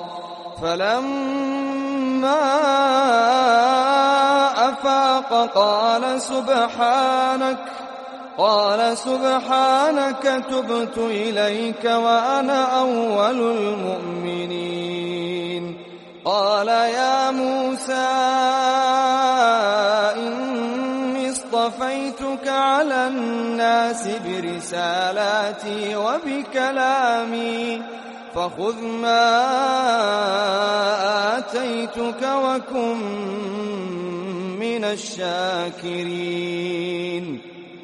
فلما أفاق قال سبحانك قال سبحانك تبت إليك وأنا أول المؤمنين. قال يا موسى إني اصطفيتك على الناس برسالاتي وبكلامي فخذ ما آتيتك وكن من الشاكرين.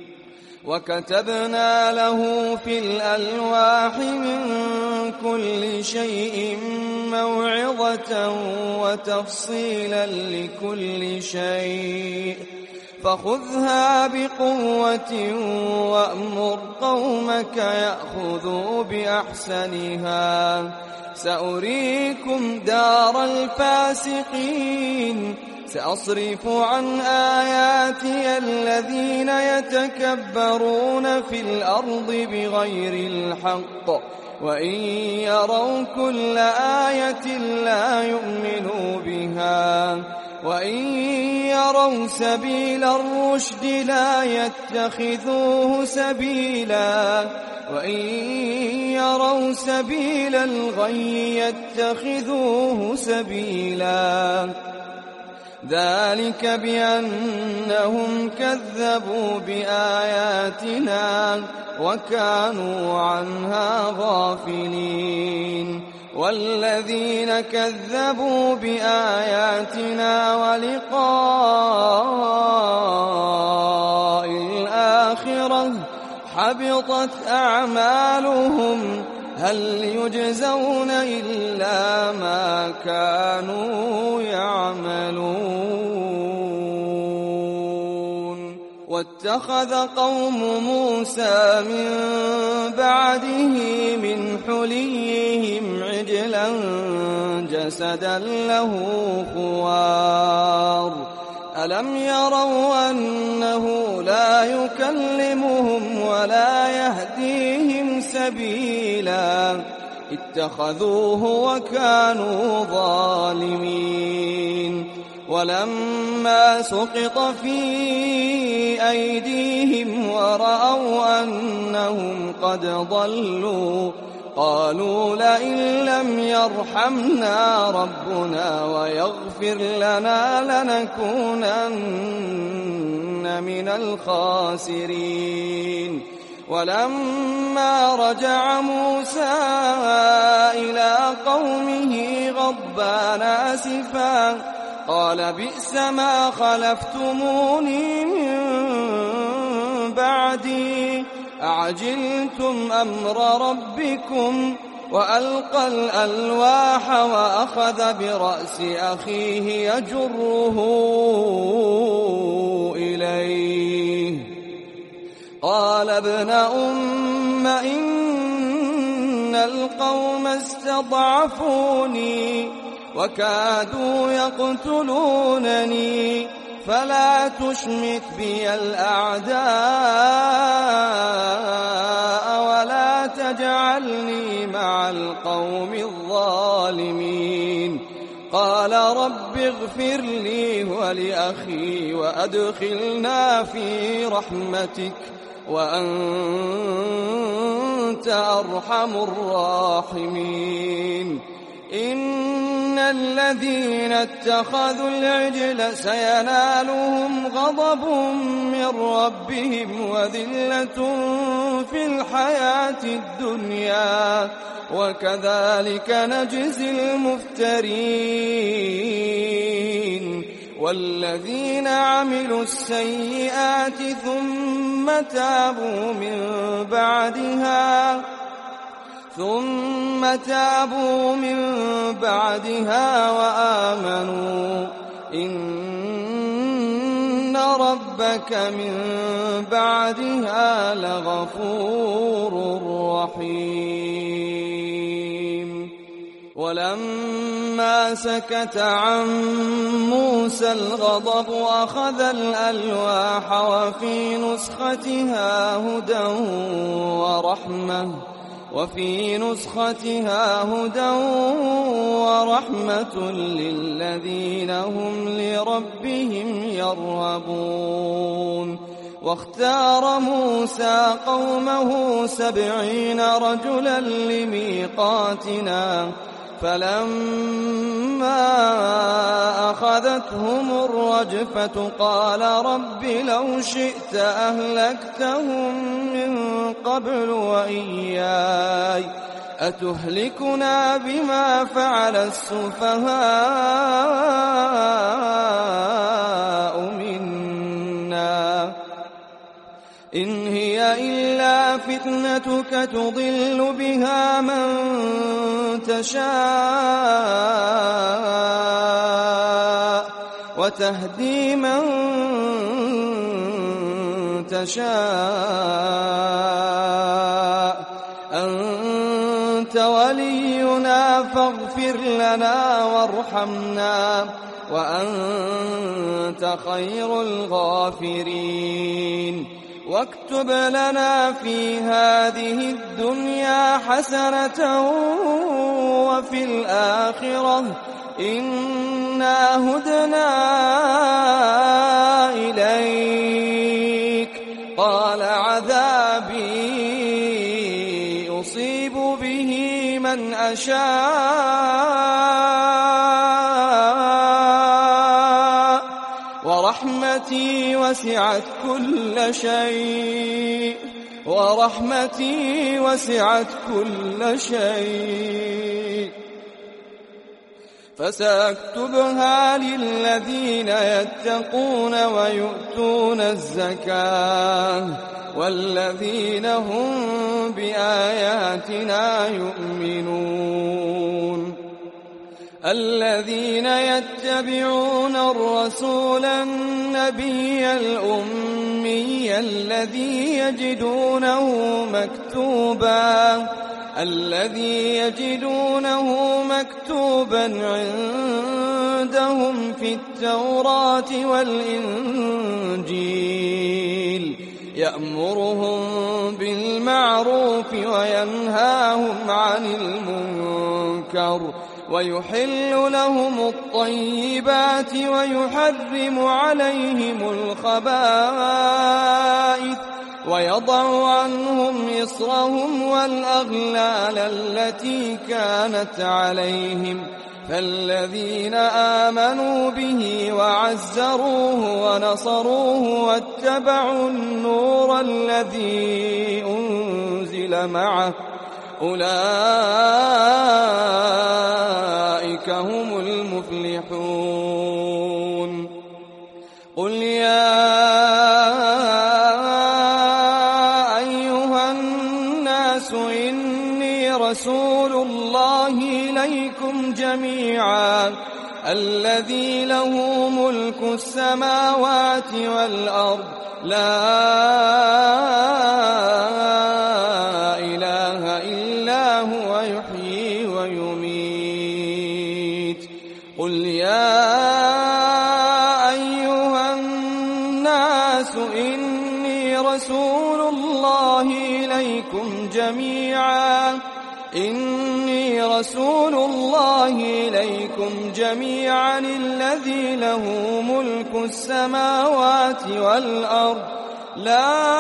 وكتبنا له في الألواح من كل شيء موعظة وتفصيلا لكل شيء فخذها بقوة وأمر قومك يأخذوا بأحسنها سأريكم دار الفاسقين. سأصرف عن آياتي الذين يتكبرون في الأرض بغير الحق وإن يروا كل آية لا يؤمنوا بها وإن يروا سبيل الرشد لا يتخذوه سبيلا وإن يروا سبيل الغي يتخذوه سبيلا. ذلك بأنهم كذبوا بآياتنا وكانوا عنها غافلين. والذين كذبوا بآياتنا ولقاء الآخرة حبطت أعمالهم هل يجزون إلا ما كانوا يعملون. واتخذ قوم موسى من بعده من حليهم عجلا جسدا له خوار ألم يروا أنه لا يكلمهم ولا يهديهم سبيلا اتخذوه وكانوا ظالمين. ولما سقط في أيديهم ورأوا أنهم قد ضلوا قالوا لئن لم يرحمنا ربنا ويغفر لنا لنكونن من الخاسرين. ولما رجع موسى إلى قومه غضبان آسفا قال بئس ما خلفتموني من بعدي أعجلتم أمر ربكم وألقى الألواح وأخذ برأس أخيه يجره إليه قال ابن أم إن القوم استضعفوني وكادوا يقتلونني فلا تشمت بي الأعداء ولا تجعلني مع القوم الظالمين. قال رب اغفر لي ولأخي وأدخلنا في رحمتك وأنت أرحم الراحمين. إن الذين اتخذوا العجل سينالهم غضب من ربهم وذلة في الحياة الدنيا وكذلك نجزي المفترين. والذين عملوا السيئات ثم تابوا من بعدها ثم تابوا من بعدها وآمنوا إن ربك من بعدها لغفور رحيم. ولما سكت عن موسى الغضب أخذ الألواح وفي نسختها هدى ورحمة وفي نسختها هدى ورحمة للذين هم لربهم يرهبون. واختار موسى قومه سبعين رجلا لميقاتنا فلما أخذتهم الرجفة قال رب لو شئت أهلكتهم من قبل وإياي أتهلكنا بما فعل السفهاء منا إن هي إلا فتنتك تضل بها من تشاء وتهدي من تشاء أنت ولينا فاغفر لنا وارحمنا وأنت خير الغافرين واكتب لنا في هذه الدنيا حسنة وفي الآخرة إنا هدنا إليك قال عذابي أصيب به من أشاء ورحمتي وسعت كل شيء ورحمتي وسعت كل شيء فسأكتبها للذين يتقون ويؤتون الزكاة والذين هم بآياتنا يؤمنون الذين يتبعون الرسول النبي الأمي الذي يجدونه مكتوبا الذي يجدونه مكتوبا عندهم في التوراة والإنجيل يأمرهم بالمعروف وينهاهم عن المنكر ويحل لهم الطيبات ويحرم عليهم الخبائث ويضع عنهم إصرهم والأغلال التي كانت عليهم فالذين آمنوا به وعزروه ونصروه واتبعوا النور الذي أنزل معه أولئك هم المفلحون قل يا أيها الناس إني رسول الله إليكم جميعا الذي له ملك السماوات والأرض لا إله إلا هو يحيي ويميت قل يا أيها الناس إني رسول الله إليكم جميعا إني رسول الله إليكم جميعا الذي له ملك السماوات والأرض لا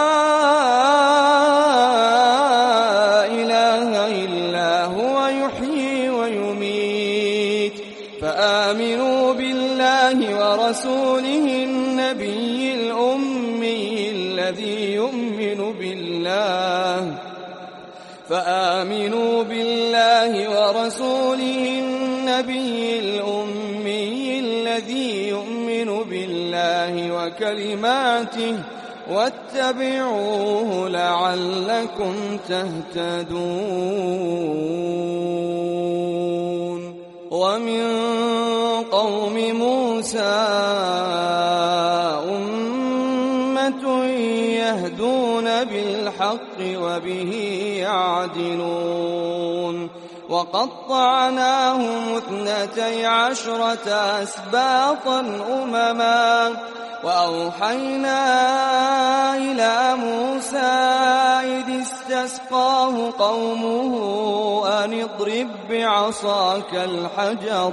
إله إلا هو يحيي ويميت فآمنوا بالله ورسوله النبي الأمي الذي يؤمن بالله فآمنوا بالله ورسوله النبي الأمي الذي يؤمن بالله وكلماته واتبعوه لعلكم تهتدون ومن قوم موسى أمة يهدون بالحق وبه يعدلون وقطعناهم اثنتي عشرة أسباطا أمما وأوحينا إلى موسى إذ استسقاه قومه أن اضرب بعصاك الحجر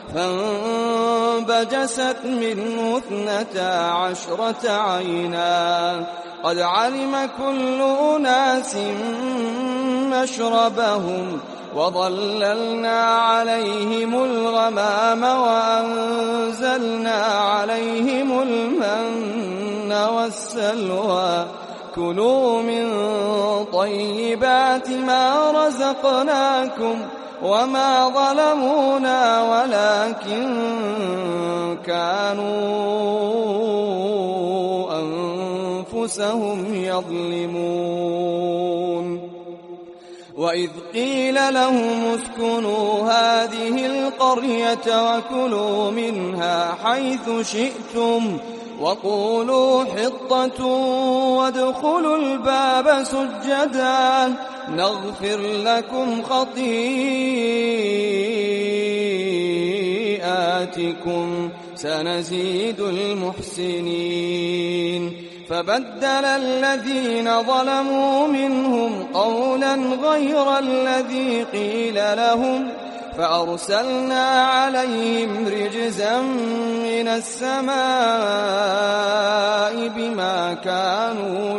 فانبجست منه اثنتا عشرة عينا قد علم كل أناس مشربهم وظللنا عليهم الغمام وأنزلنا عليهم المن والسلوى كلوا من طيبات ما رزقناكم وما ظلمونا ولكن كانوا أنفسهم يظلمون وإذ قيل لهم اسكنوا هذه القرية وكلوا منها حيث شئتم وقولوا حطة وادخلوا الباب سجدا نغفر لكم خطيئاتكم سنزيد المحسنين فبدل الذين ظلموا منهم قولا غير الذي قيل لهم فأرسلنا عليهم رجزا من السماء بما كانوا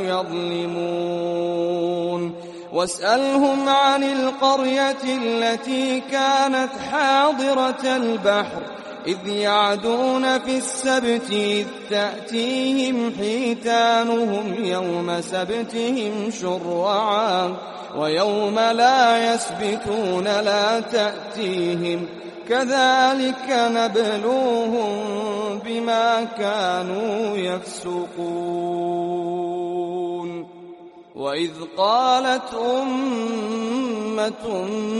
يظلمون واسألهم عن القرية التي كانت حاضرة البحر إذ يعدون في السبت إذ تأتيهم حيتانهم يوم سبتهم شرعا ويوم لا يسبتون لا تأتيهم كذلك نبلوهم بما كانوا يفسقون وإذ قالت أمة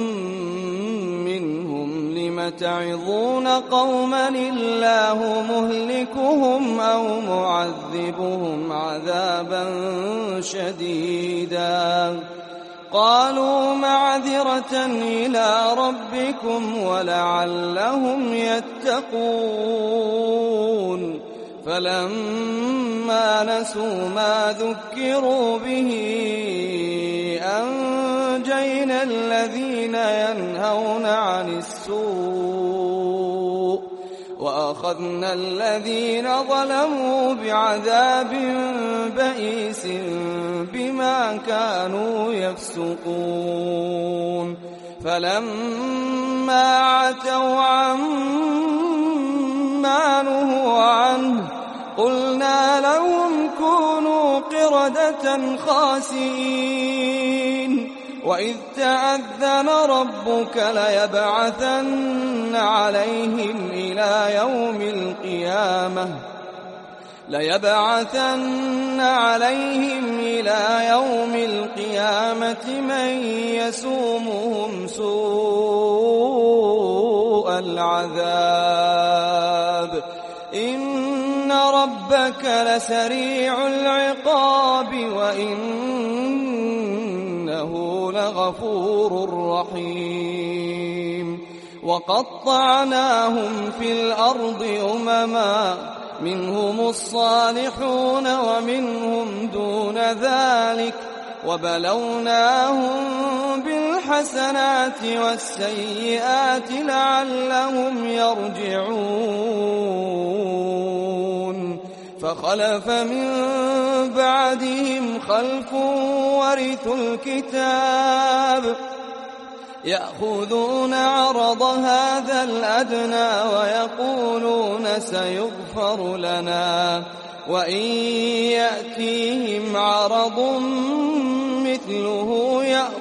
منهم لم تعظون قوما الله مهلكهم أو معذبهم عذابا شديدا قالوا معذرة إلى ربكم ولعلهم يتقون فلما نسوا ما ذكروا به أنجينا الذين ينهون عن السوء وأخذنا الذين ظلموا بعذاب بئيس بما كانوا يفسقون فلما عتوا عما نهوا عنه قلنا لهم كونوا قردة خاسئين وإذ تأذن ربك ليبعثن عليهم إلى يوم القيامة ليبعثن عليهم إلى يوم القيامة من يسومهم سوء العذاب إن ربك لسريع العقاب وإنه لغفور رحيم وقطعناهم في الأرض أمما منهم الصالحون ومنهم دون ذلك وبلوناهم بالحسنات والسيئات لعلهم يرجعون فخلف من بعدهم خلف ورثوا الكتاب يأخذون عرض هذا الأدنى ويقولون سيغفر لنا وإن يأتيهم عرض مثله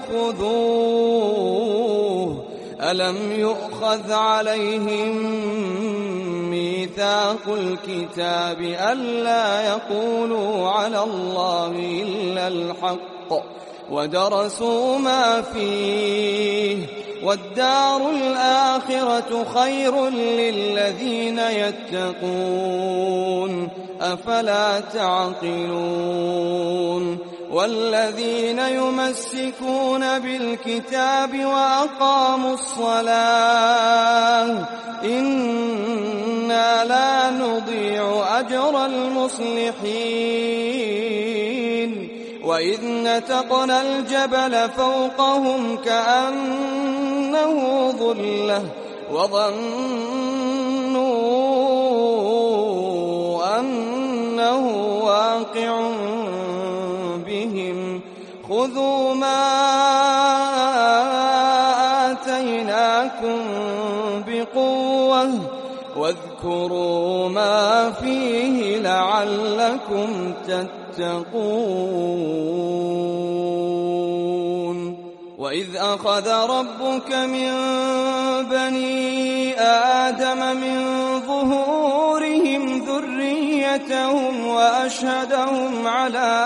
يأخذوه ألم يؤخذ عليهم ميثاق الكتاب ألا يقولوا على الله إلا الحق ودرسوا ما فيه والدار الآخرة خير للذين يتقون أفلا تعقلون والذين يمسكون بالكتاب وأقاموا الصلاة إنا لا نضيع أجر المصلحين وإذ نتقنا الجبل فوقهم كأنه ظلة وظنوا أنه واقع بهم خذوا ما آتيناكم بقوة واذكروا ما فيه لعلكم تتقون وإذ أخذ ربك من بني آدم من ظهورهم ذريتهم وأشهدهم على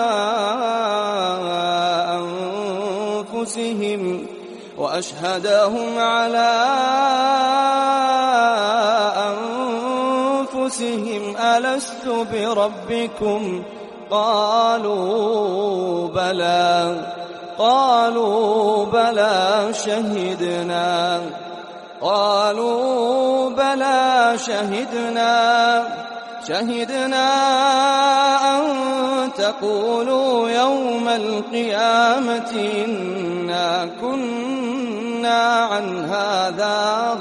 أنفسهم وأشهدهم على أنفسهم ألست بربكم قالوا بلى قالوا بلى شهدنا قالوا بلى شهدنا شهدنا أن تقولوا يوم القيامة إنا كنا عن هذا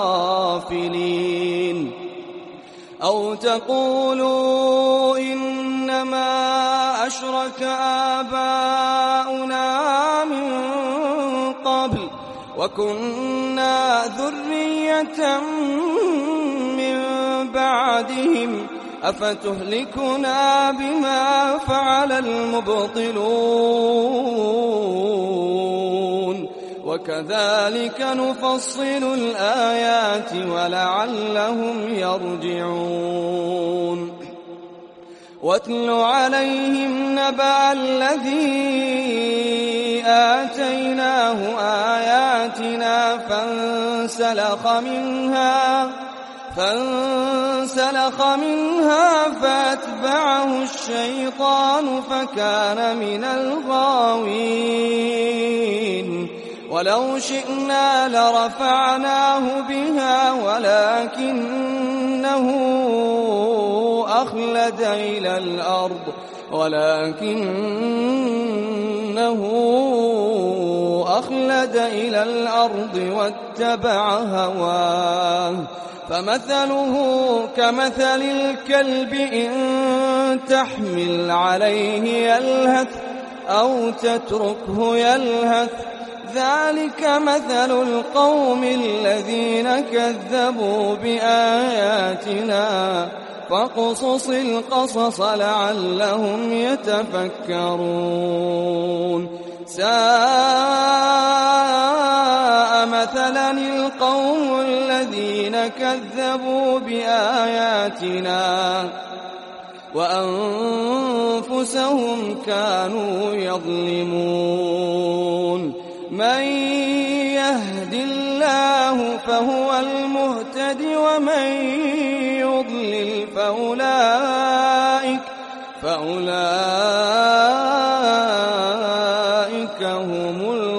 غافلين أو تقولوا إنما أشرك آباؤنا من قبل وكنا ذرية من بعدهم أفتهلكنا بما فعل المبطلون وكذلك نفصل الآيات ولعلهم يرجعون واتل عليهم نبأ الذي آتيناه آياتنا فانسلخ منها فانسلخ منها فأتبعه الشيطان فكان من الغاوين ولو شئنا لرفعناه بها ولكنه أخلد إلى الأرض ولكنه أخلد إلى الأرض واتبع هواه فمثله كمثل الكلب إن تحمل عليه يلهث أو تتركه يلهث ذلك مثل القوم الذين كذبوا بآياتنا فاقصص القصص لعلهم يتفكرون ساء مثلا القوم الذين كذبوا بآياتنا وأنفسهم كانوا يظلمون من يهد الله فهو المهتد ومن يضلل فأولئك فأولئك هم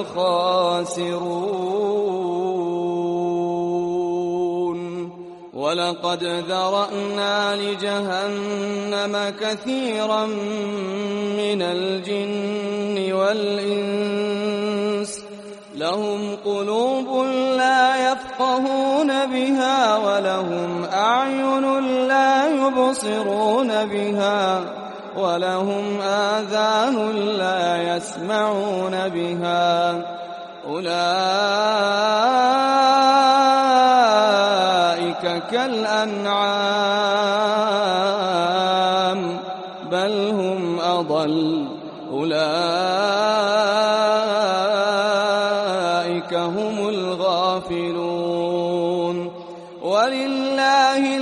الخاسرون ولقد ذرأنا لجهنم كثيرا من الجن والإنس لهم قلوب لا يفقهون بها ولهم أعين لا يبصرون بها ولهم آذان لا يسمعون بها أولئك كالأنعام بل هم أضل أولئك هم الغافلون ولله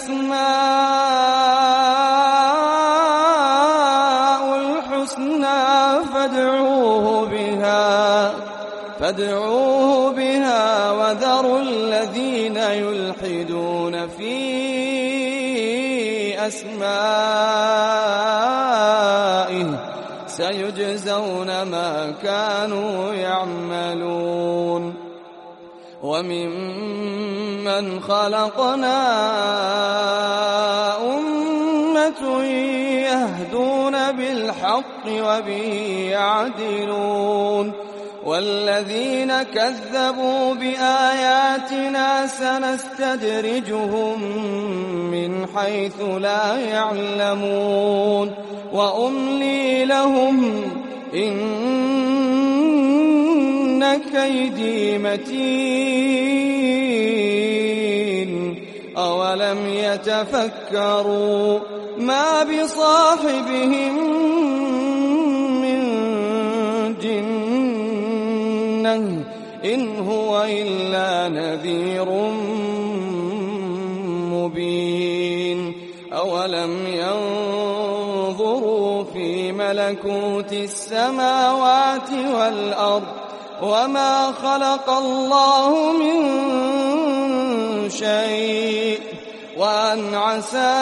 الأسماء الحسنى فادعوه بها فادعوه بها وذروا الذين يلحدون في أسمائه سيجزون ما كانوا يعملون وممن خلقنا أمة أمة يهدون بالحق وبه يعدلون والذين كذبوا بآياتنا سنستدرجهم من حيث لا يعلمون وأملي لهم إن كيدي متين أولم يتفكروا ما بصاحبهم من جنة إن هو إلا نذير مبين أولم ينظروا في ملكوت السماوات والأرض وما خلق الله من شيء وأن عسى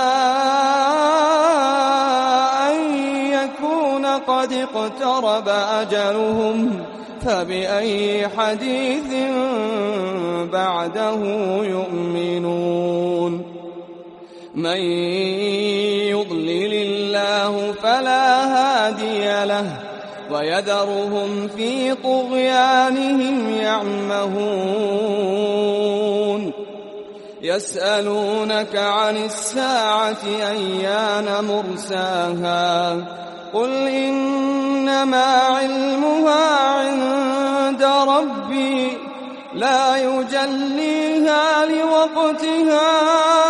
أن يكون قد اقترب أجلهم فبأي حديث بعده يؤمنون من يضلل الله فلا هادي له ويذرهم في طغيانهم يعمهون يسألونك عن الساعة أيان مرساها قل إنما علمها عند ربي لا يجليها لوقتها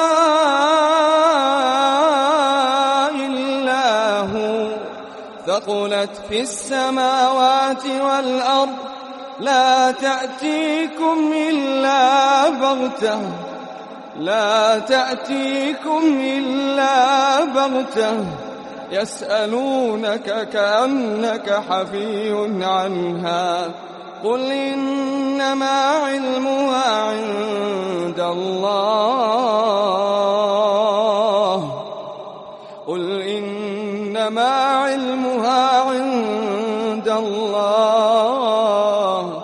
إلا هو ثقلت في السماوات والأرض لا تأتيكم إلا بغتة لا تأتيكم إلا بغتة يسألونك كأنك حفي عنها قل إنما علمها عند الله قل إنما علمها عند الله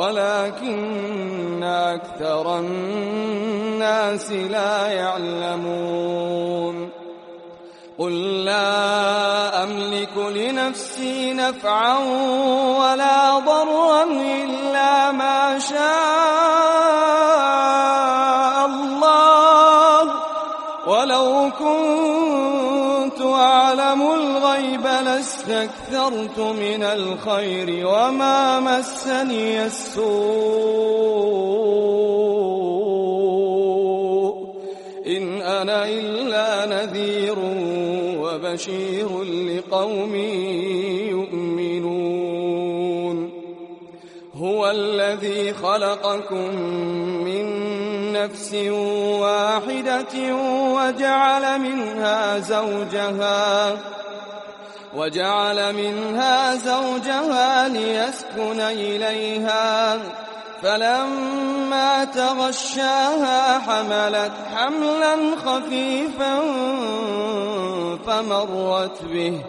ولكن أكثر الناس لا يعلمون قل لا أملك لنفسي نفعا ولا ضرا إلا ما شاء الله ولو كنت أعلم الغيب لاستكثرت من الخير وما مسني السوء إن أنا إلا نذير وبشير لقوم يؤمنون هو الذي خلقكم من نفس واحدة وجعل منها زوجها وجعل منها زوجها ليسكن إليها فلما تغشاها حملت حملا خفيفا فمرت به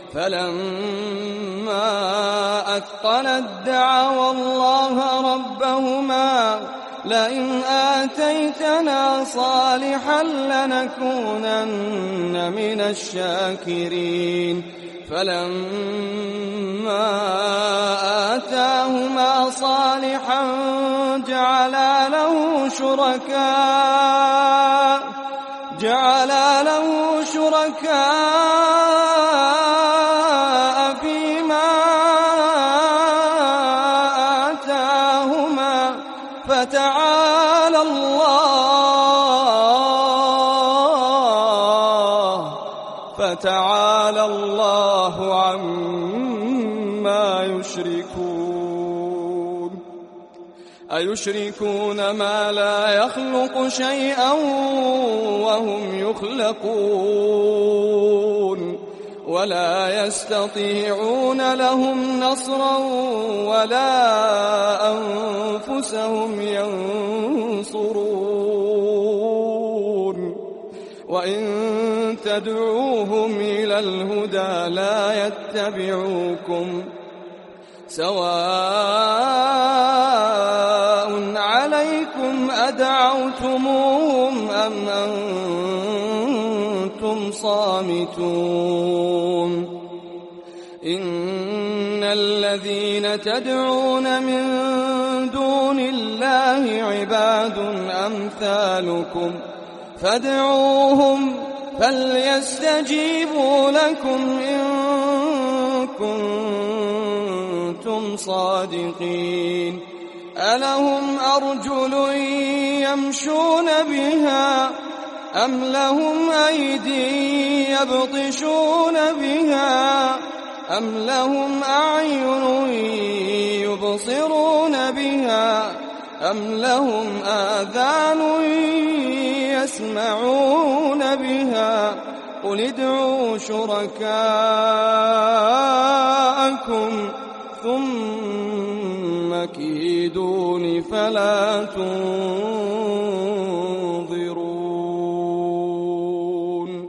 فلما أثقلت دعوا الله ربهما لئن آتيتنا صالحا لنكونن من الشاكرين فلما آتاهما صالحا جعلا له شركاء جعلا له شركاء فيما آتاهما فتعالى الله فتعالى الله عما يشركون أيشركون ما لا يخلق شيئا وهم يخلقون ولا يستطيعون لهم نصرا ولا أنفسهم ينصرون وإن تدعوهم إلى الهدى لا يتبعوكم سواء عليكم أدعوتموهم أم أنتم صامتون إن الذين تدعون من دون الله عباد أمثالكم فادعوهم فليستجيبوا لكم إن كنتم صادقين ألهم أرجل يمشون بها أم لهم أيدي يبطشون بها أم لهم أعين يبصرون بها أم لهم آذان يسمعون بها قل ادعوا شركاءكم ثم كيدون فلا تنظرون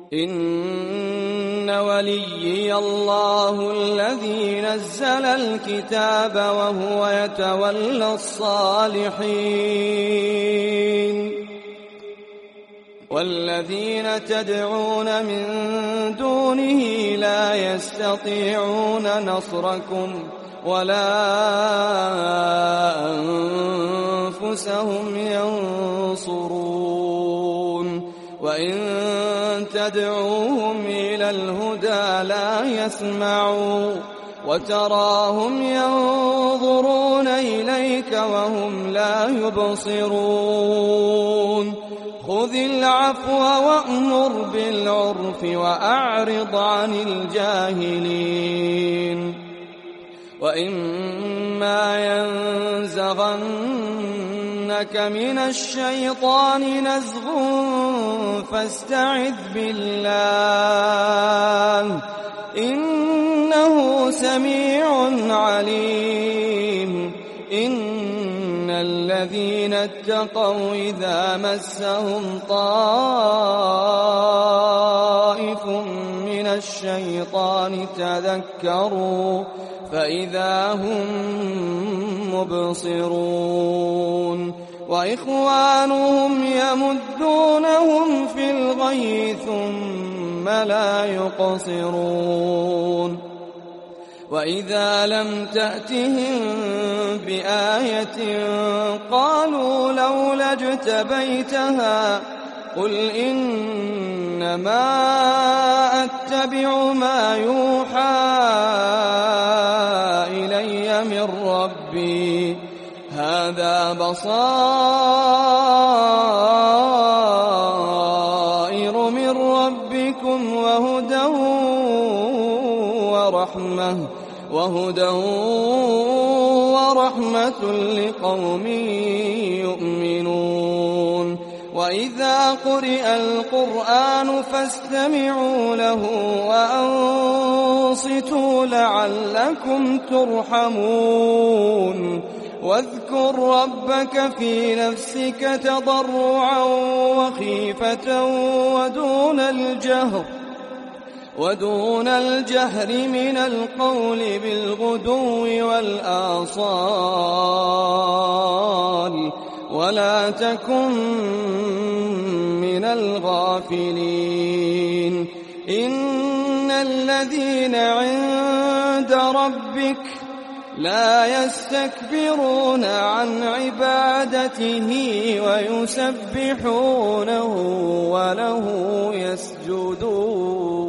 إن وليي الله الذي نزل الكتاب وهو يتولى الصالحين والذين تدعون من دونه لا يستطيعون نصركم ولا أنفسهم ينصرون وإن تدعوهم إلى الهدى لا يسمعوا وتراهم ينظرون إليك وهم لا يبصرون خذ العفو وأمر بالعرف وأعرض عن الجاهلين وإما ينزغنك من الشيطان نزغ فاستعذ بالله إنه سميع عليم إن الذين اتقوا إذا مسهم طائف من الشيطان تذكروا فإذا هم مبصرون وإخوانهم يمدونهم في الغي ثم لا يقصرون وإذا لم تأتهم بآية قالوا لولا اجتبيتها قل إنما أتبع ما يوحى إلي من ربي هذا بصائر من ربكم وهدى ورحمة وهدى ورحمة لقوم يؤمنون وإذا قرئ القرآن فاستمعوا له وأنصتوا لعلكم ترحمون واذكر ربك في نفسك تضرعا وخيفة ودون الجهر ودون الجهر من القول بالغدو والآصال ولا تكن من الغافلين إن الذين عند ربك لا يستكبرون عن عبادته ويسبحونه وله يسجدون